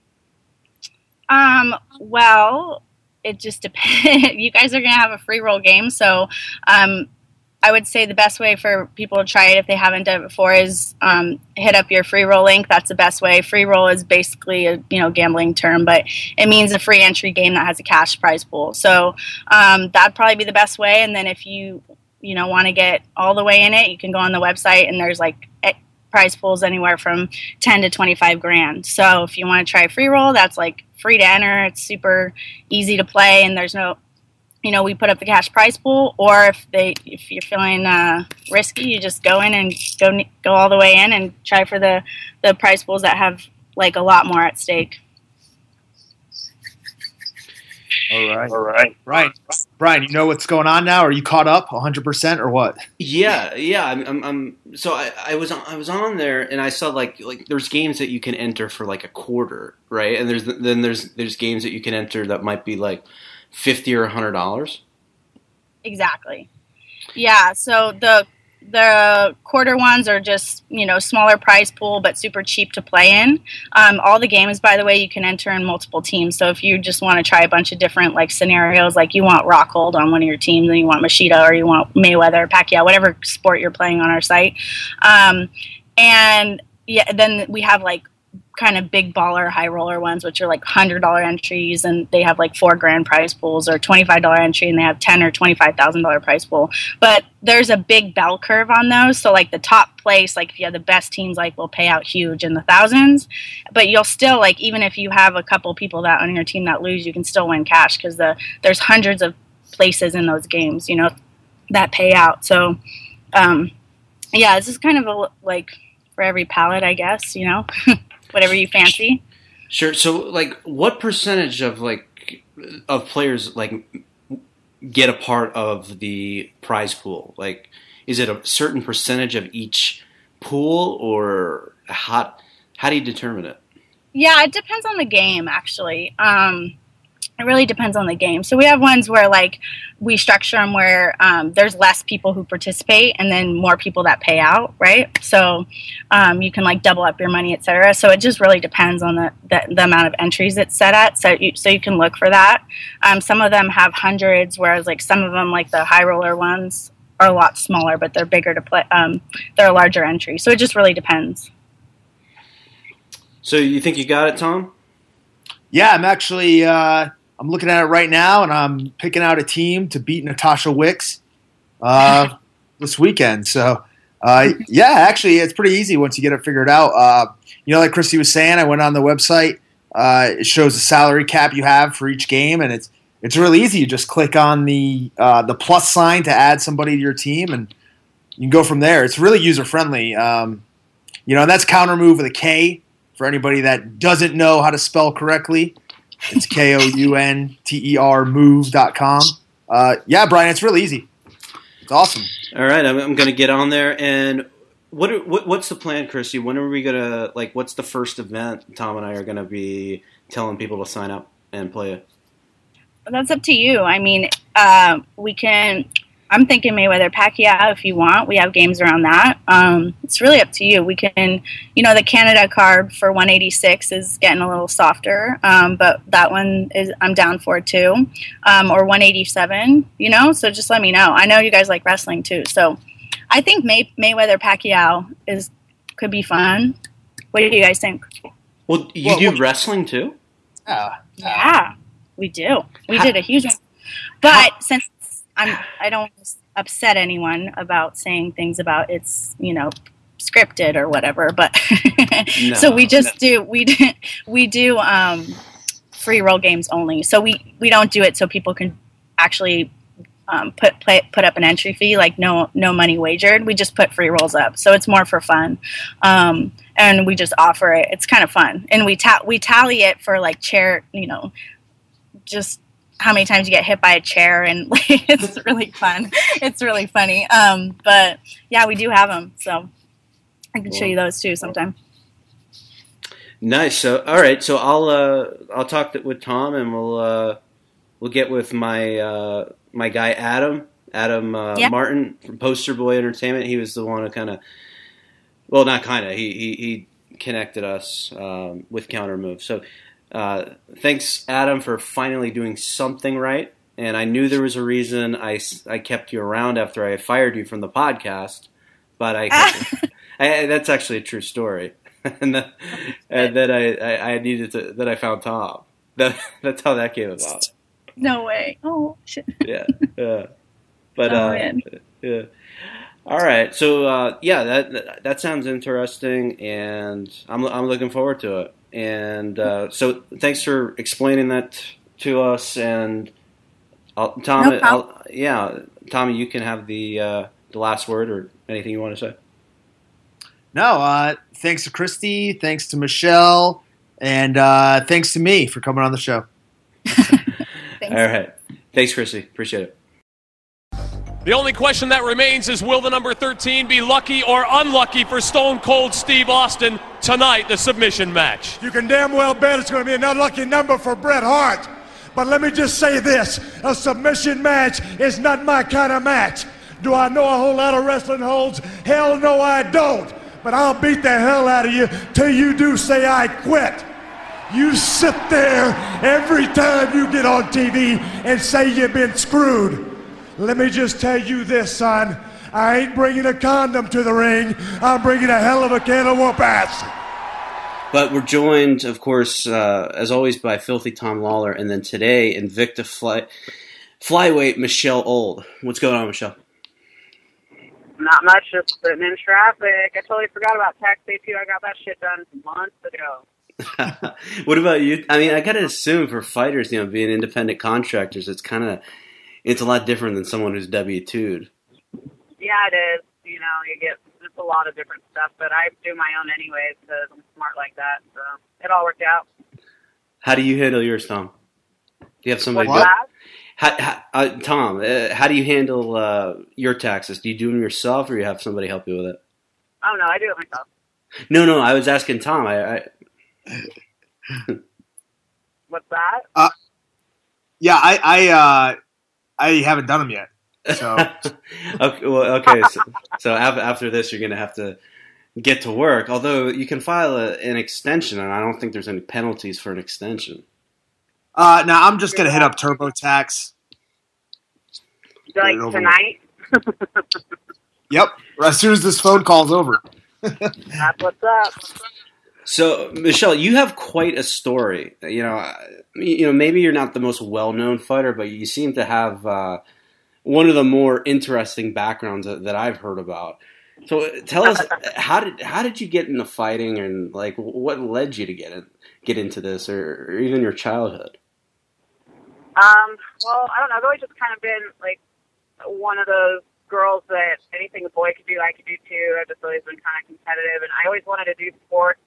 Well, it just depends. You guys are going to have a free roll game, so I would say the best way for people to try it if they haven't done it before is hit up your free roll link. That's the best way. Free roll is basically a gambling term, but it means a free entry game that has a cash prize pool. So that'd probably be the best way. And then if you want to get all the way in it, you can go on the website, and there's like prize pools anywhere from 10 to 25 grand. So if you want to try free roll, that's like free to enter. It's super easy to play, and there's no, we put up the cash prize pool. Or if you're feeling risky, you just go in and go all the way in and try for the prize pools that have like a lot more at stake. All right. Brian, you know what's going on now? Are you caught up 100% or what? Yeah. I'm so I was on there, and I saw like there's games that you can enter for like a quarter, right? And there's games that you can enter that might be like $50 or $100. Exactly. Yeah. So the quarter ones are just, smaller prize pool, but super cheap to play in. All the games, by the way, you can enter in multiple teams. So if you just want to try a bunch of different like scenarios, like you want Rockhold on one of your teams, and you want Machida, or you want Mayweather, Pacquiao, whatever sport you're playing on our site. And yeah, then we have like kind of big baller high roller ones, which are like $100 entries, and they have like $4,000 prize pools, or $25 entry and they have $10,000 or $25,000 prize pool. But there's a big bell curve on those. So like the top place, like if you have the best teams, like will pay out huge in the thousands, but you'll still, like, even if you have a couple people that on your team that lose, you can still win cash, because there's hundreds of places in those games, you know, that pay out. So yeah, this is kind of a, like, for every palate, I guess, you know. Whatever you fancy. Sure. So, like, what percentage of players like get a part of the prize pool? Like, is it a certain percentage of each pool, or how do you determine it? Yeah, it depends on the game, actually. It really depends on the game. So we have ones where, like, we structure them where there's less people who participate and then more people that pay out, right? So you can, like, double up your money, etc. So it just really depends on the amount of entries it's set at. So you can look for that. Some of them have hundreds, whereas, like, some of them, like the high roller ones, are a lot smaller, but they're bigger to play. They're a larger entry. So it just really depends. So you think you got it, Tom? Yeah, I'm actually I'm looking at it right now, and I'm picking out a team to beat Natasha Wicks this weekend. So, yeah, actually, it's pretty easy once you get it figured out. You know, like Christy was saying, I went on the website. It shows the salary cap you have for each game, and it's really easy. You just click on the plus sign to add somebody to your team, and you can go from there. It's really user-friendly. You know, and that's Countermove with a K for anybody that doesn't know how to spell correctly. It's KOUNTER move.com. Yeah, Brian, it's really easy. It's awesome. All right, I'm going to get on there. And what's the plan, Christy? When are we going to, like, what's the first event Tom and I are going to be telling people to sign up and play it? That's up to you. I mean, we can... I'm thinking Mayweather Pacquiao if you want. We have games around that. It's really up to you. We can, you know, the Canada card for 186 is getting a little softer, but that one is I'm down for too. Or 187, you know. So just let me know. I know you guys like wrestling too, so I think Mayweather Pacquiao could be fun. What do you guys think? Well, you do wrestling too? Yeah, we do. We did a huge one, but since I don't upset anyone about saying things about it's, you know, scripted or whatever, but so we do free roll games only. So we don't do it so people can actually put up an entry fee, like no money wagered. We just put free rolls up, so it's more for fun, and we just offer it. It's kind of fun, and we tally it for, like, chair, you know, just how many times you get hit by a chair, and it's really fun. It's really funny. But yeah, we do have them, so I can show you those too sometime. Nice. So, all right. So I'll talk with Tom, and we'll get with my guy Adam Martin from Poster Boy Entertainment. He was the one who he connected us with Countermove. So. Thanks, Adam, for finally doing something right. And I knew there was a reason I kept you around after I fired you from the podcast, but that's actually a true story. and then I needed to. Then I found Tom. That's how that came about. No way. Oh shit. Yeah. But yeah. All right. So that sounds interesting, and I'm looking forward to it. And so thanks for explaining that to us. And Tom, Tommy, you can have the last word or anything you want to say. No, thanks to Christy, thanks to Michelle, and thanks to me for coming on the show. All right. Thanks, Christy. Appreciate it. The only question that remains is, will the number 13 be lucky or unlucky for Stone Cold Steve Austin tonight, the submission match? You can damn well bet it's going to be an unlucky number for Bret Hart. But let me just say this, a submission match is not my kind of match. Do I know a whole lot of wrestling holds? Hell no, I don't. But I'll beat the hell out of you till you do say I quit. You sit there every time you get on TV and say you've been screwed. Let me just tell you this, son. I ain't bringing a condom to the ring. I'm bringing a hell of a can of whoop ass. But we're joined, of course, as always, by Filthy Tom Lawler, and then today, Invicta flyweight Michelle Old. What's going on, Michelle? Not much, just sitting in traffic. I totally forgot about tax day, too. I got that shit done months ago. What about you? I mean, I gotta assume for fighters, being independent contractors, it's a lot different than someone who's W-2'd. Yeah, it is. You get just a lot of different stuff, but I do my own anyways because I'm smart like that, so it all worked out. How do you handle yours, Tom? Do you have somebody? Tom, how do you handle your taxes? Do you do them yourself, or you have somebody help you with it? Oh no, I do it myself. No, I was asking Tom. What's that? Yeah, I haven't done them yet. So okay. So after this, you're going to have to get to work. Although you can file an extension, and I don't think there's any penalties for an extension. Now I'm just going to hit up TurboTax. Like tonight? Yep. As soon as this phone call's over. That's what's up. So, Michelle, you have quite a story. Maybe you're not the most well-known fighter, but you seem to have one of the more interesting backgrounds that I've heard about. So, tell us how did you get into fighting, and what led you to get into this, or even your childhood? Well, I don't know. I've always just kind of been one of those girls that anything a boy could do, I could do too. I've just always been kind of competitive, and I always wanted to do sports.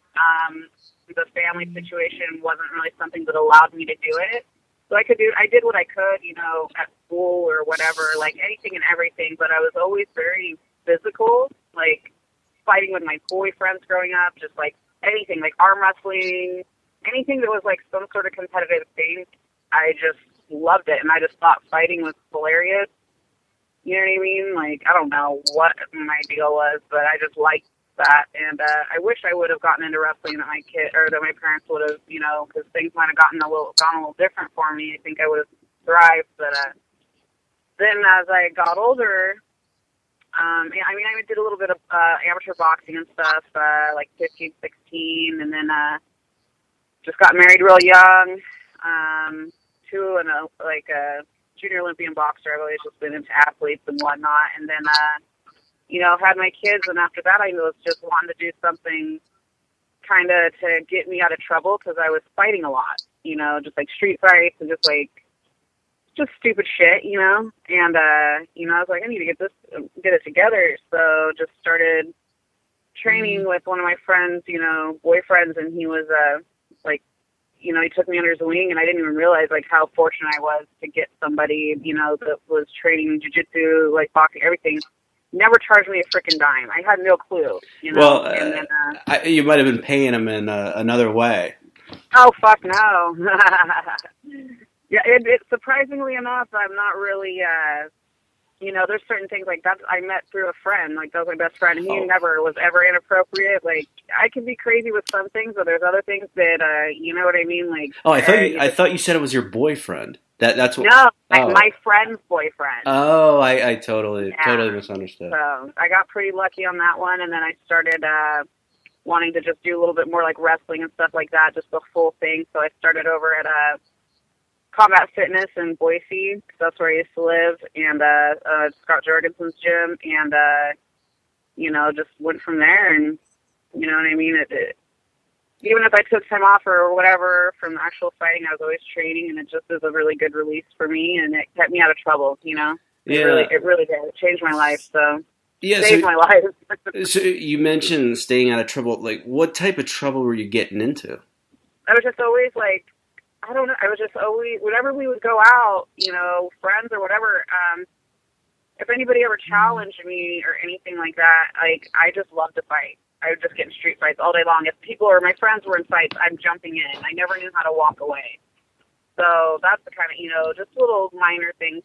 The family situation wasn't really something that allowed me to do it. So I did what I could, at school or whatever, anything and everything, but I was always very physical, fighting with my boyfriends growing up, just anything, arm wrestling, anything that was some sort of competitive thing. I just loved it, and I just thought fighting was hilarious. You know what I mean? I don't know what my deal was, but I just liked that, and I wish I would have gotten into wrestling that my parents would have, because things might have gone a little different for me. I think I would have thrived, but then as I got older, I did a little bit of amateur boxing and stuff, 15, 16, and then just got married real young to a junior Olympian boxer. I've always just been into athletes and whatnot, and then had my kids, and after that I was just wanting to do something kind of to get me out of trouble, because I was fighting a lot, just street fights and just stupid shit, and I was like, I need to get it together, so just started training with one of my friends, boyfriends, and he was he took me under his wing, and I didn't even realize how fortunate I was to get somebody, that was training jiu-jitsu, boxing, everything. Never charged me a freaking dime. I had no clue. Well, and then, you might have been paying him in another way. Oh fuck no! Yeah, it surprisingly enough, I'm not really. There's certain things like that I met through a friend. That was my best friend, and he never was ever inappropriate. I can be crazy with some things, but there's other things that you know what I mean. I thought you said it was your boyfriend. That's what. No, my friend's boyfriend. Oh, I totally misunderstood. So I got pretty lucky on that one, and then I started wanting to just do a little bit more wrestling and stuff like that, just the full thing. So I started over at Combat Fitness in Boise, because that's where I used to live, and Scott Jorgensen's gym, and just went from there, and you know what I mean. Even if I took time off or whatever from the actual fighting, I was always training, and it just was a really good release for me, and it kept me out of trouble, Yeah. It really did. It changed my life, so yeah, saved my life. So you mentioned staying out of trouble. What type of trouble were you getting into? I was just always I don't know, I was just always, whenever we would go out, friends or whatever, if anybody ever challenged me or anything like that, I just loved to fight. I would just get in street fights all day long. If people or my friends were in fights, I'm jumping in. I never knew how to walk away. So that's the kind of, just little minor things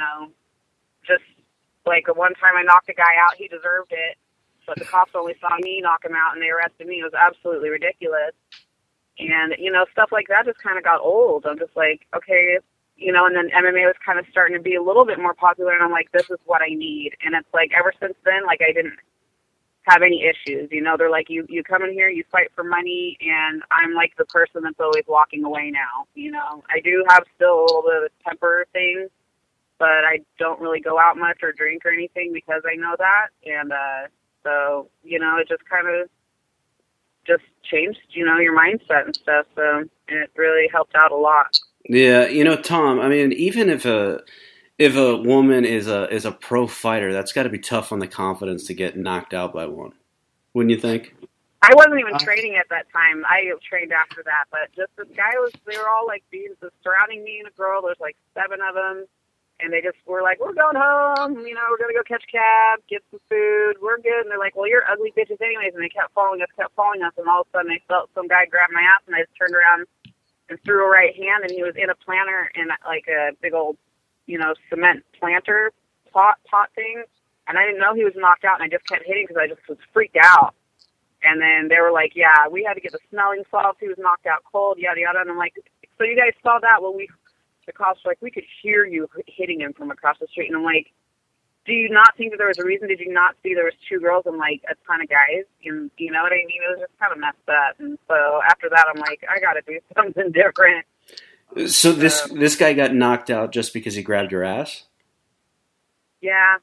just one time I knocked a guy out, he deserved it, but the cops only saw me knock him out and they arrested me. It was absolutely ridiculous. And, stuff like that just kind of got old. I'm just okay, you know, and then MMA was kind of starting to be a little bit more popular, and I'm like, this is what I need. And it's like, ever since then, like, I didn't have any issues. You know, they're like, you come in here, you fight for money, and I'm like the person that's always walking away now. You know, I do have still a little bit of a temper thing, but I don't really go out much or drink or anything because I know that. And so, you know, it just kind of just changed, you know, your mindset and stuff. So, and it really helped out a lot. Yeah, you know, Tom, I mean, even if a woman is a pro fighter, that's got to be tough on the confidence to get knocked out by one, wouldn't you think? I wasn't even training at that time. I trained after that, but just this guy they were all like surrounding me and a girl. There's like 7 of them, and they just were like, we're going home, you know, we're going to go catch a cab, get some food, we're good. And they're like, well, you're ugly bitches anyways, and they kept following us, and all of a sudden I felt some guy grab my ass, and I just turned around and threw a right hand, and he was in a planter in like a big old, you know, cement planter pot thing, and I didn't know he was knocked out, and I just kept hitting because I just was freaked out. And then they were like, yeah, we had to get the smelling salts, he was knocked out cold, yada yada. And I'm like, so you guys saw that? Well, the cops were like, we could hear you hitting him from across the street. And I'm like, do you not think that there was a reason? Did you not see there was 2 girls and like a ton of guys? And you know what I mean? It was just kind of messed up. And so after that, I'm like, I got to do something different. So this guy got knocked out just because he grabbed your ass? Yeah.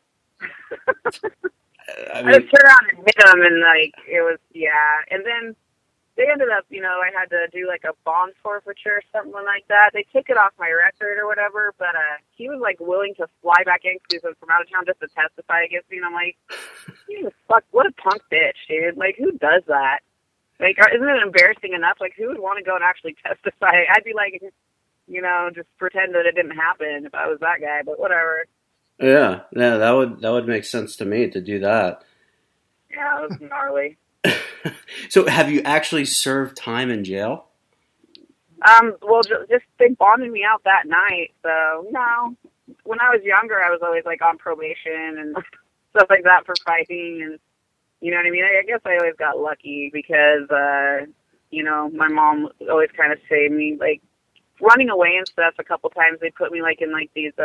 I I just turned around and hit him, and like it was, yeah. And then they ended up, you know, I had to do like a bond forfeiture or something like that. They took it off my record or whatever, but he was like willing to fly back in because he was from out of town just to testify against me. And I'm like, fuck, what a punk bitch, dude. Like, who does that? Like, isn't it embarrassing enough? Like, who would want to go and actually testify? I'd be like, you know, just pretend that it didn't happen if I was that guy, but whatever. Yeah, that would make sense to me to do that. Yeah, it was gnarly. So have you actually served time in jail? Well, just they bonded me out that night. So no, when I was younger, I was always like on probation and stuff like that for fighting, and you know what I mean. I guess I always got lucky because you know, my mom always kind of saved me, like running away and stuff. A couple times they put me like in like these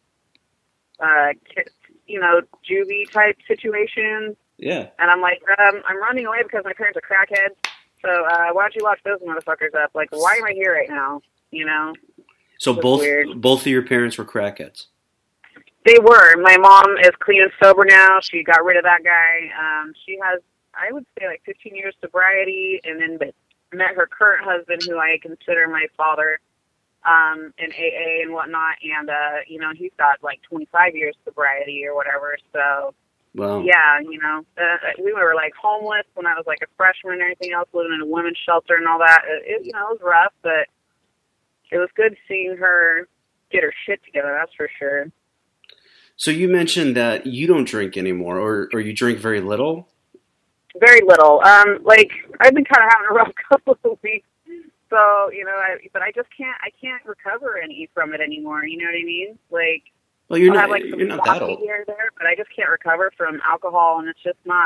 you know, juvie type situations. Yeah. And I'm like, I'm running away because my parents are crackheads. So why don't you lock those motherfuckers up? Like, why am I here right now? You know? So both of your parents were crackheads? They were. My mom is clean and sober now. She got rid of that guy. She has, I would say, like 15 years sobriety, and then met her current husband, who I consider my father, in AA and whatnot. And, you know, he's got like 25 years sobriety or whatever. So, wow. Yeah, you know, we were like homeless when I was like a freshman and everything else, living in a women's shelter and all that. You know, it was rough, but it was good seeing her get her shit together, that's for sure. So you mentioned that you don't drink anymore, or you drink very little? Very little. Like, I've been kind of having a rough couple of weeks. So, you know, but I just can't recover from it anymore. You know what I mean? Like, well, you're I'll not, have, like, you're not that old. Here or there, but I just can't recover from alcohol, and it's just not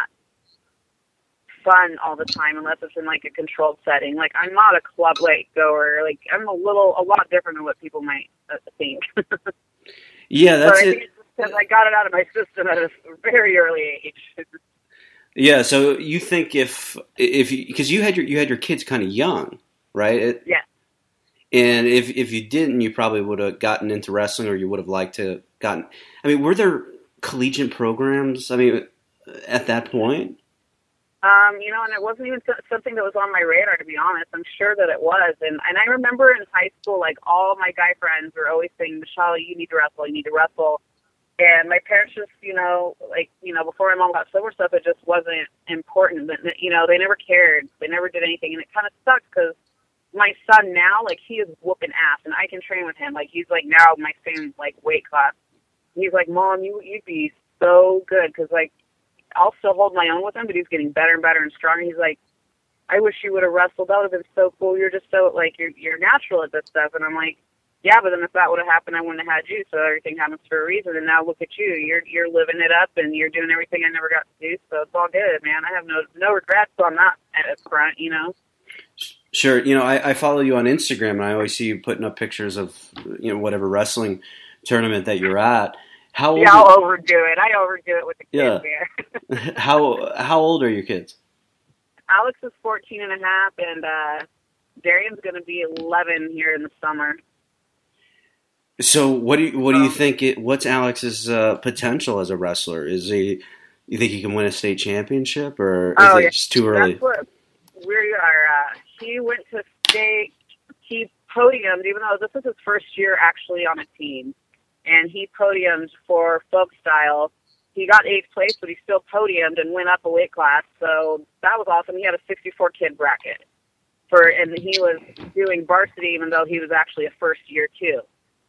fun all the time unless it's in like a controlled setting. Like, I'm not a club like goer. Like, I'm a lot different than what people might think. Yeah, that's but I it. think it's just because I got it out of my system at a very early age. Yeah, so you think if because you had your kids kind of young, right? Yeah. And if you didn't, you probably would have gotten into wrestling, or you would have liked to gotten. I mean, were there collegiate programs? I mean, at that point. You know, and it wasn't even something that was on my radar, to be honest. I'm sure that it was. And I remember in high school, like, all my guy friends were always saying, Michelle, you need to wrestle, you need to wrestle. And my parents just, you know, like, you know, before my mom got sober stuff, it just wasn't important. But, you know, they never cared. They never did anything. And it kind of sucks because my son now, like, he is whooping ass, and I can train with him. Like, he's, like, now my same, like, weight class. He's like, Mom, you'd be so good because, like, I'll still hold my own with him, but he's getting better and better and stronger. He's like, I wish you would have wrestled. That would have been so cool. You're just so, like, you're natural at this stuff. And I'm like, yeah, but then if that would have happened, I wouldn't have had you. So everything happens for a reason. And now look at you. You're living it up, and you're doing everything I never got to do. So it's all good, man. I have no regrets on that front, you know. Sure. I follow you on Instagram, and I always see you putting up pictures of, whatever wrestling tournament that you're at. I'll overdo it. I overdo it with the kids here. How old are your kids? Alex is 14 and a half, and Darian's going to be 11 here in the summer. So what do you think? What's Alex's potential as a wrestler? You think he can win a state championship, or is it just too early? That's what we are. He went to state. He podiumed, even though this is his first year actually on a team, and he podiumed for folk style. He got 8th place, but he still podiumed and went up a weight class. So that was awesome. He had a 64 kid bracket and he was doing varsity, even though he was actually a first year too.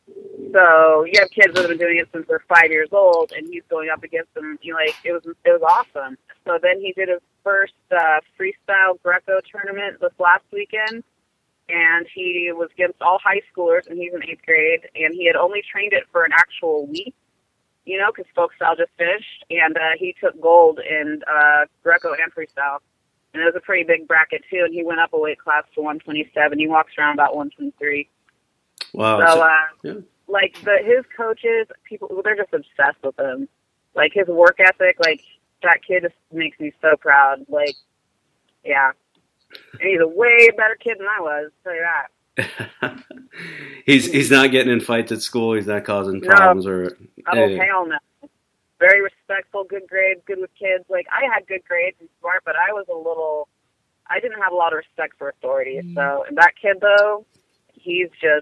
So you have kids that have been doing it since they're 5 years old, and he's going up against them. It was awesome. So then he did his first freestyle Greco tournament this last weekend, and he was against all high schoolers, and he's in 8th grade, and he had only trained it for an actual week, because folk style just finished, and he took gold in Greco and freestyle. And it was a pretty big bracket too, and he went up a weight class to 127. He walks around about 123. Wow. So, his coaches, they're just obsessed with him. Like, his work ethic, that kid just makes me so proud. Yeah. And he's a way better kid than I was, I'll tell you that. He's not getting in fights at school. He's not causing problems hell no. Very respectful, good grades, good with kids. I had good grades and smart, but I didn't have a lot of respect for authority. So, and that kid though, he's just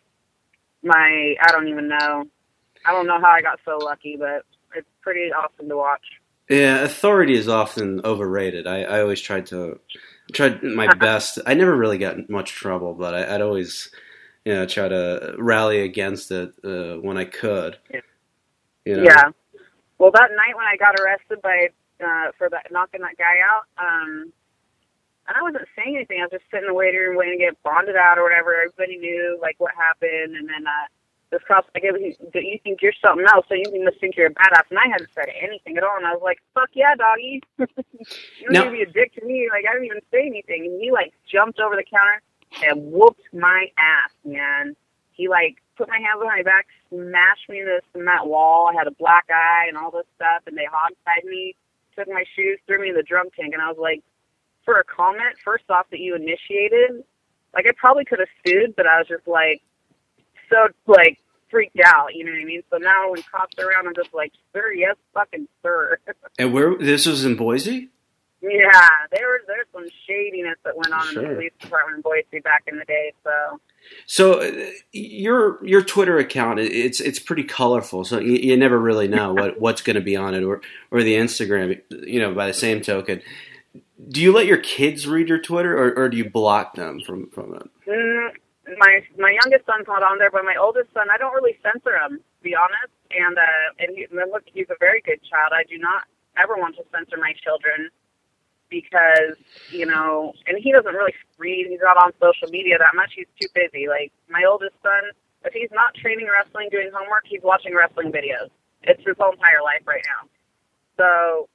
I don't even know. I don't know how I got so lucky, but it's pretty awesome to watch. Yeah, authority is often overrated. I always tried my best. I never really got in much trouble, but I'd always, try to rally against it when I could. Yeah. Well, that night when I got arrested for knocking that guy out, and I wasn't saying anything. I was just sitting in the waiting room waiting to get bonded out or whatever. Everybody knew what happened, and then this cop's like, "You think you're something else, so you must think you're a badass." And I hadn't said anything at all, and I was like, "Fuck yeah, doggy! You don't need to be a dick to me." I didn't even say anything, and he jumped over the counter and whooped my ass, man. He put my hands behind my back, smashed me into the cement wall. I had a black eye and all this stuff, and they hog-tied me, took my shoes, threw me in the drum tank, and I was like, for a comment, first off, that you initiated, I probably could have sued, but I was just so freaked out, you know what I mean? So now when cops are around, I'm just like, sir, yes, fucking sir. And this was in Boise? Yeah, there's some shadiness that went on in the police department in Boise back in the day, So your Twitter account, it's pretty colorful, so you never really know what's going to be on it, or the Instagram, by the same token. Do you let your kids read your Twitter, or do you block them from it? My youngest son's not on there, but my oldest son, I don't really censor him, to be honest. And look, he's a very good child. I do not ever want to censor my children because, and he doesn't really read. He's not on social media that much. He's too busy. My oldest son, if he's not training wrestling, doing homework, he's watching wrestling videos. It's his whole entire life right now. So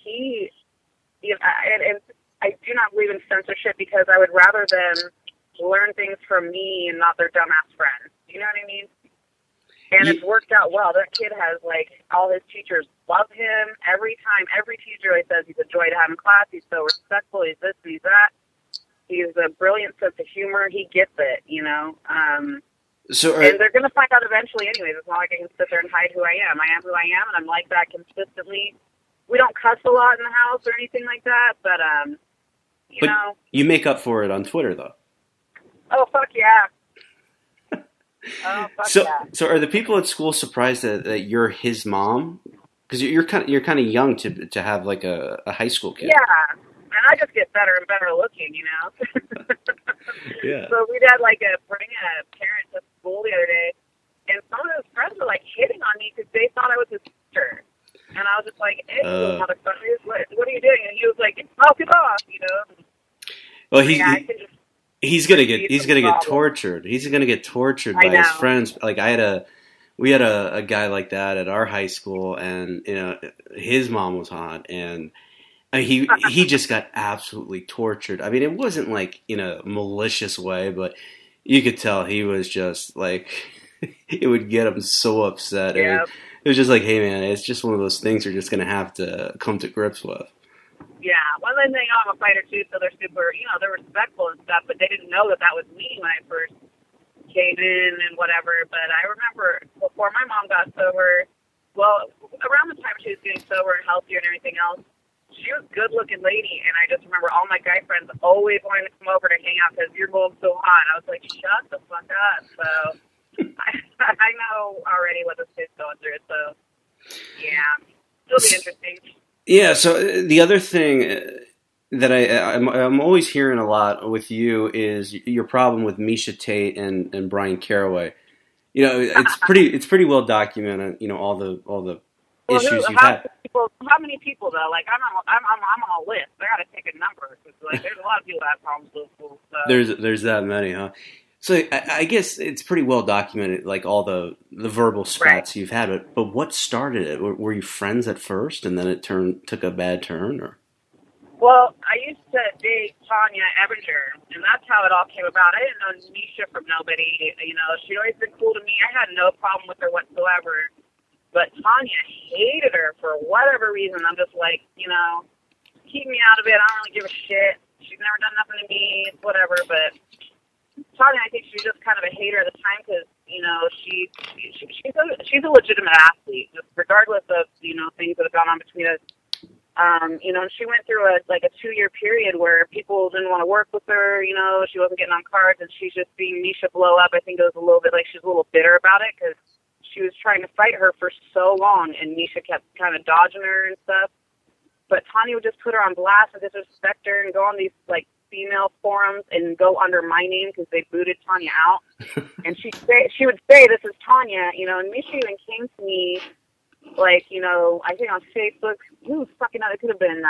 and I do not believe in censorship because I would rather them learn things from me and not their dumbass friends. You know what I mean? And it's worked out well. That kid has, all his teachers love him. Every teacher always says he's a joy to have in class. He's so respectful. He's this and he's that. He's a brilliant sense of humor. He gets it, and they're going to find out eventually anyways. It's not like I can sit there and hide who I am. I am who I am, and I'm like that consistently. We don't cuss a lot in the house or anything like that, but, you make up for it on Twitter, though. Oh, fuck yeah. So are the people at school surprised that you're his mom? Because you're kind of young to have a high school kid. Yeah, and I just get better and better looking, Yeah. So we had bring a parent to school the other day, and some of his friends were hitting on me because they thought I was his sister, and I was just like, "Hey, motherfuckers, what are you doing?" And he was like, "Knock it off," Well, he's gonna get tortured. He's gonna get tortured by his friends. We had a guy like that at our high school, and his mom was hot, and I mean, he just got absolutely tortured. I mean, it wasn't like in a malicious way, but you could tell he was just like, it would get him so upset. Yeah. It was just like, hey man, it's just one of those things you're just going to have to come to grips with. Yeah, well, then they know I'm a fighter too, so they're super, they're respectful and stuff, but they didn't know that was me when I first came in and whatever. But I remember before my mom got sober, well, around the time she was getting sober and healthier and everything else, she was a good-looking lady, and I just remember all my guy friends always wanting to come over to hang out because you're both so hot. I was like, shut the fuck up. So I know already what this kid's going through, so yeah, it'll be interesting. Yeah, so the other thing that I'm always hearing a lot with you is your problem with Misha Tate and Brian Caraway. It's pretty well documented. All the issues you've had. How many people though? Like I'm on a list. I got to take a number because like there's a lot of people that have problems with people. So. There's that many, huh? So I guess it's pretty well documented, like all the verbal spats you've had. But what started it? Were you friends at first, and then it took a bad turn, or? Well, I used to date Tanya Ebinger, and that's how it all came about. I didn't know Nisha from nobody. She'd always been cool to me. I had no problem with her whatsoever. But Tanya hated her for whatever reason. I'm just like, keep me out of it. I don't really give a shit. She's never done nothing to me. It's whatever. But Tanya, I think she was just kind of a hater at the time because, she's a legitimate athlete, just regardless of, things that have gone on between us. And she went through a 2-year period where people didn't want to work with her. She wasn't getting on cards, and she's just seeing Misha blow up. I think it was a little bit like she's a little bitter about it because she was trying to fight her for so long, and Misha kept kind of dodging her and stuff. But Tanya would just put her on blast and disrespect her and go on these, female forums and go under my name because they booted Tanya out. And she would say, this is Tanya, and Misha even came to me, I think on Facebook, it could have been,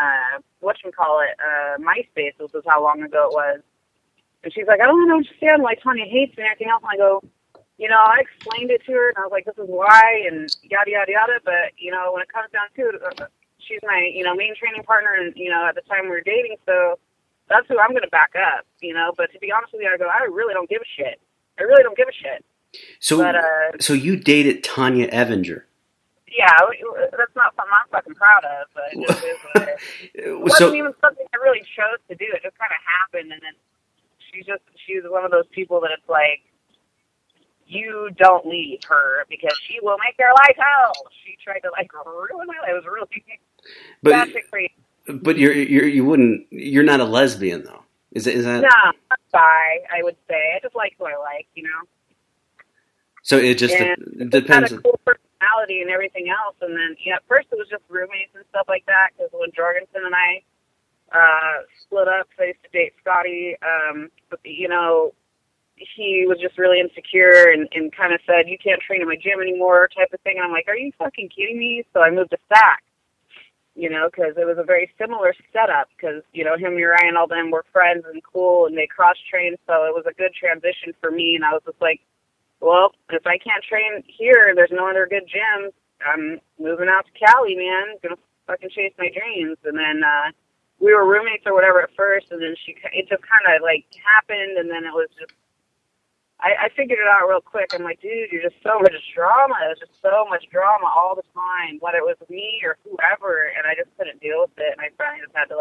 MySpace, which was how long ago it was. And she's like, I don't understand why Tanya hates me and everything else. And I go, I explained it to her, and I was like, this is why, and yada, yada, yada. But, when it comes down to it, she's my, main training partner, and, at the time we were dating, so that's who I'm going to back up, But to be honest with you, I go, I really don't give a shit. I really don't give a shit. So you dated Tanya Ebinger? Yeah, that's not something I'm fucking proud of, but it just is what it is. It wasn't even something I really chose to do. It just kind of happened, and then she's one of those people that it's like, you don't leave her because she will make your life hell. She tried to ruin my life. It was really that's crazy. But you're not a lesbian though. Is that? No, I'm bi, I would say. I just like who I like, So it just depends. Had a cool personality and everything else, and then at first it was just roommates and stuff like that. Because when Jorgensen and I split up, I used to date Scotty. But he was just really insecure and kind of said, you can't train in my gym anymore type of thing. And I'm like, are you fucking kidding me? So I moved to SAC, because it was a very similar setup because, him and Uriah and all them were friends and cool and they cross-trained. So it was a good transition for me. And I was just like, well, if I can't train here, there's no other good gyms. I'm moving out to Cali, man. Gonna fucking chase my dreams. And then, we were roommates or whatever at first. And then it just kind of happened. And then it was just, I figured it out real quick. I'm like, dude, you're just so much drama. There's just so much drama all the time, whether it was me or whoever, and I just couldn't deal with it. And I finally just had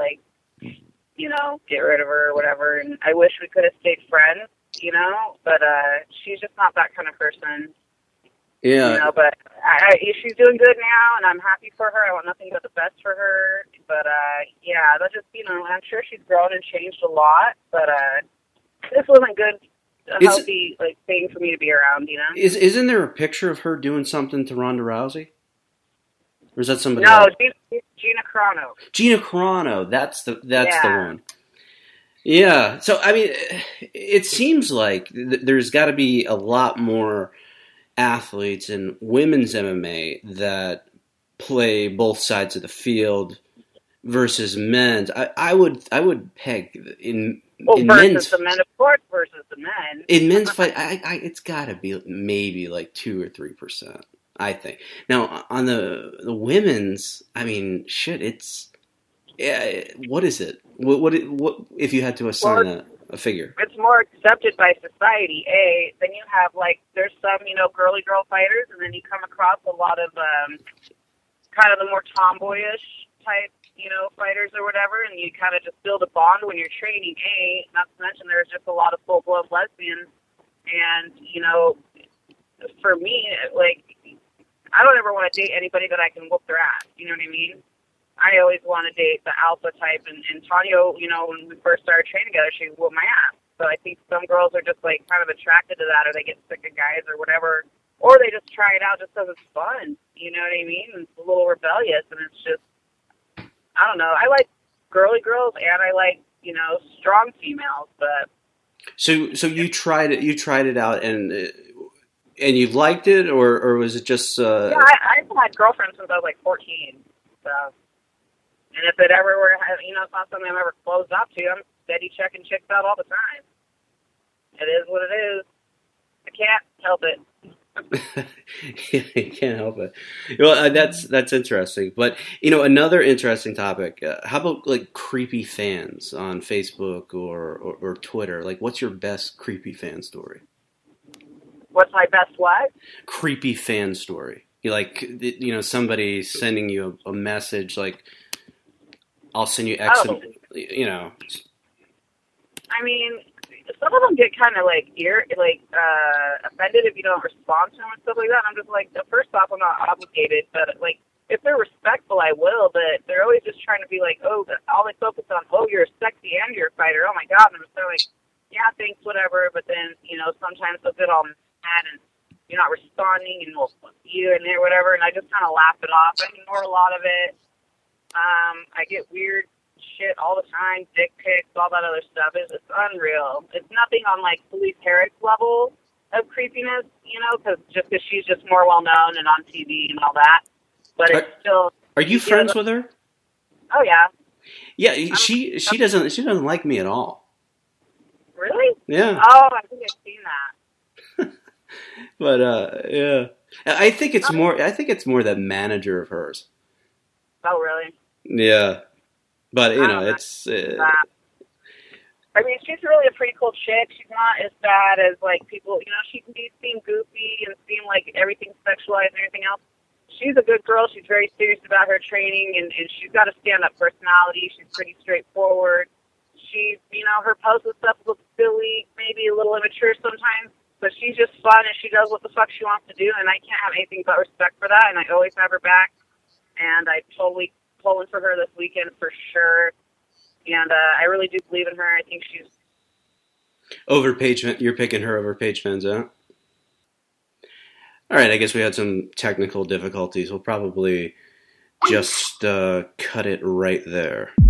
to, get rid of her or whatever. And I wish we could have stayed friends, but she's just not that kind of person. Yeah. But she's doing good now, and I'm happy for her. I want nothing but the best for her. But, yeah, that just, I'm sure she's grown and changed a lot, but this wasn't good. A healthy thing for me to be around, Isn't there a picture of her doing something to Ronda Rousey? Or is that somebody else? No, Gina Carano. Gina Carano, that's the one. Yeah, so I mean, it seems like there's got to be a lot more athletes in women's MMA that play both sides of the field versus men's. I would peg in versus the men, of course, versus the men. In men's fight, it's got to be maybe 2 or 3%, I think. Now, on the women's, I mean, shit, it's Yeah, what is it? What if you had to assign a figure? It's more accepted by society. Then you have like there's some girly girl fighters, and then you come across a lot of kind of the more tomboyish type fighters or whatever, and you kind of just build a bond when you're training. Not to mention there's just a lot of full blown lesbians, and for me, like I don't ever want to date anybody that I can whoop their ass. You know what I mean? I always want to date the alpha type, and Tanya, when we first started training together, she whooped my ass. So I think some girls are just like kind of attracted to that, or they get sick of guys or whatever, or they just try it out just because it's fun. You know what I mean? It's a little rebellious, and it's just, I don't know. I like girly girls, and I like strong females, but. So you tried it out, and you liked it, or was it just? Yeah, I've had girlfriends since I was like 14, so. And if it ever were, it's not something I'm ever closed up to. I'm steady checking chicks out all the time. It is what it is. I can't help it. You can't help it. Well, that's interesting. But another interesting topic. How about like creepy fans on Facebook or Twitter? Like, what's your best creepy fan story? What's my best what? Creepy fan story. Somebody sending you a message like, I'll send you X. I mean, some of them get kind of offended if you don't respond to them and stuff like that. And I'm just like, first off, I'm not obligated, but like, if they're respectful, I will. But they're always just trying to be like, all they focus on, you're sexy and you're a fighter. Oh my God! And I'm just like, yeah, thanks, whatever. But then sometimes they'll get all mad and you're not responding, and we'll fuck you and whatever. And I just kind of laugh it off. I ignore a lot of it. I get weird shit all the time, dick pics, all that other stuff. It's unreal. It's nothing on like Felice Herrick's level of creepiness, because she's just more well known and on TV and all that. But it's still. Are you friends with her? Oh yeah. Yeah, she doesn't like me at all. Really? Yeah. Oh, I think I've seen that. But yeah, I think it's more that manager of hers. Oh really? Yeah, but it's. I mean, she's really a pretty cool chick. She's not as bad as like people. She can seem goofy and seem like everything's sexualized and everything else. She's a good girl. She's very serious about her training, and she's got a stand-up personality. She's pretty straightforward. She, her posts and stuff look silly, maybe a little immature sometimes, but she's just fun and she does what the fuck she wants to do, and I can't have anything but respect for that, and I always have her back, and I totally pulling for her this weekend for sure, and I really do believe in her. I think she's over Paige. You're picking her over Paige VanZant. All right, I guess we had some technical difficulties. We'll probably just cut it right there.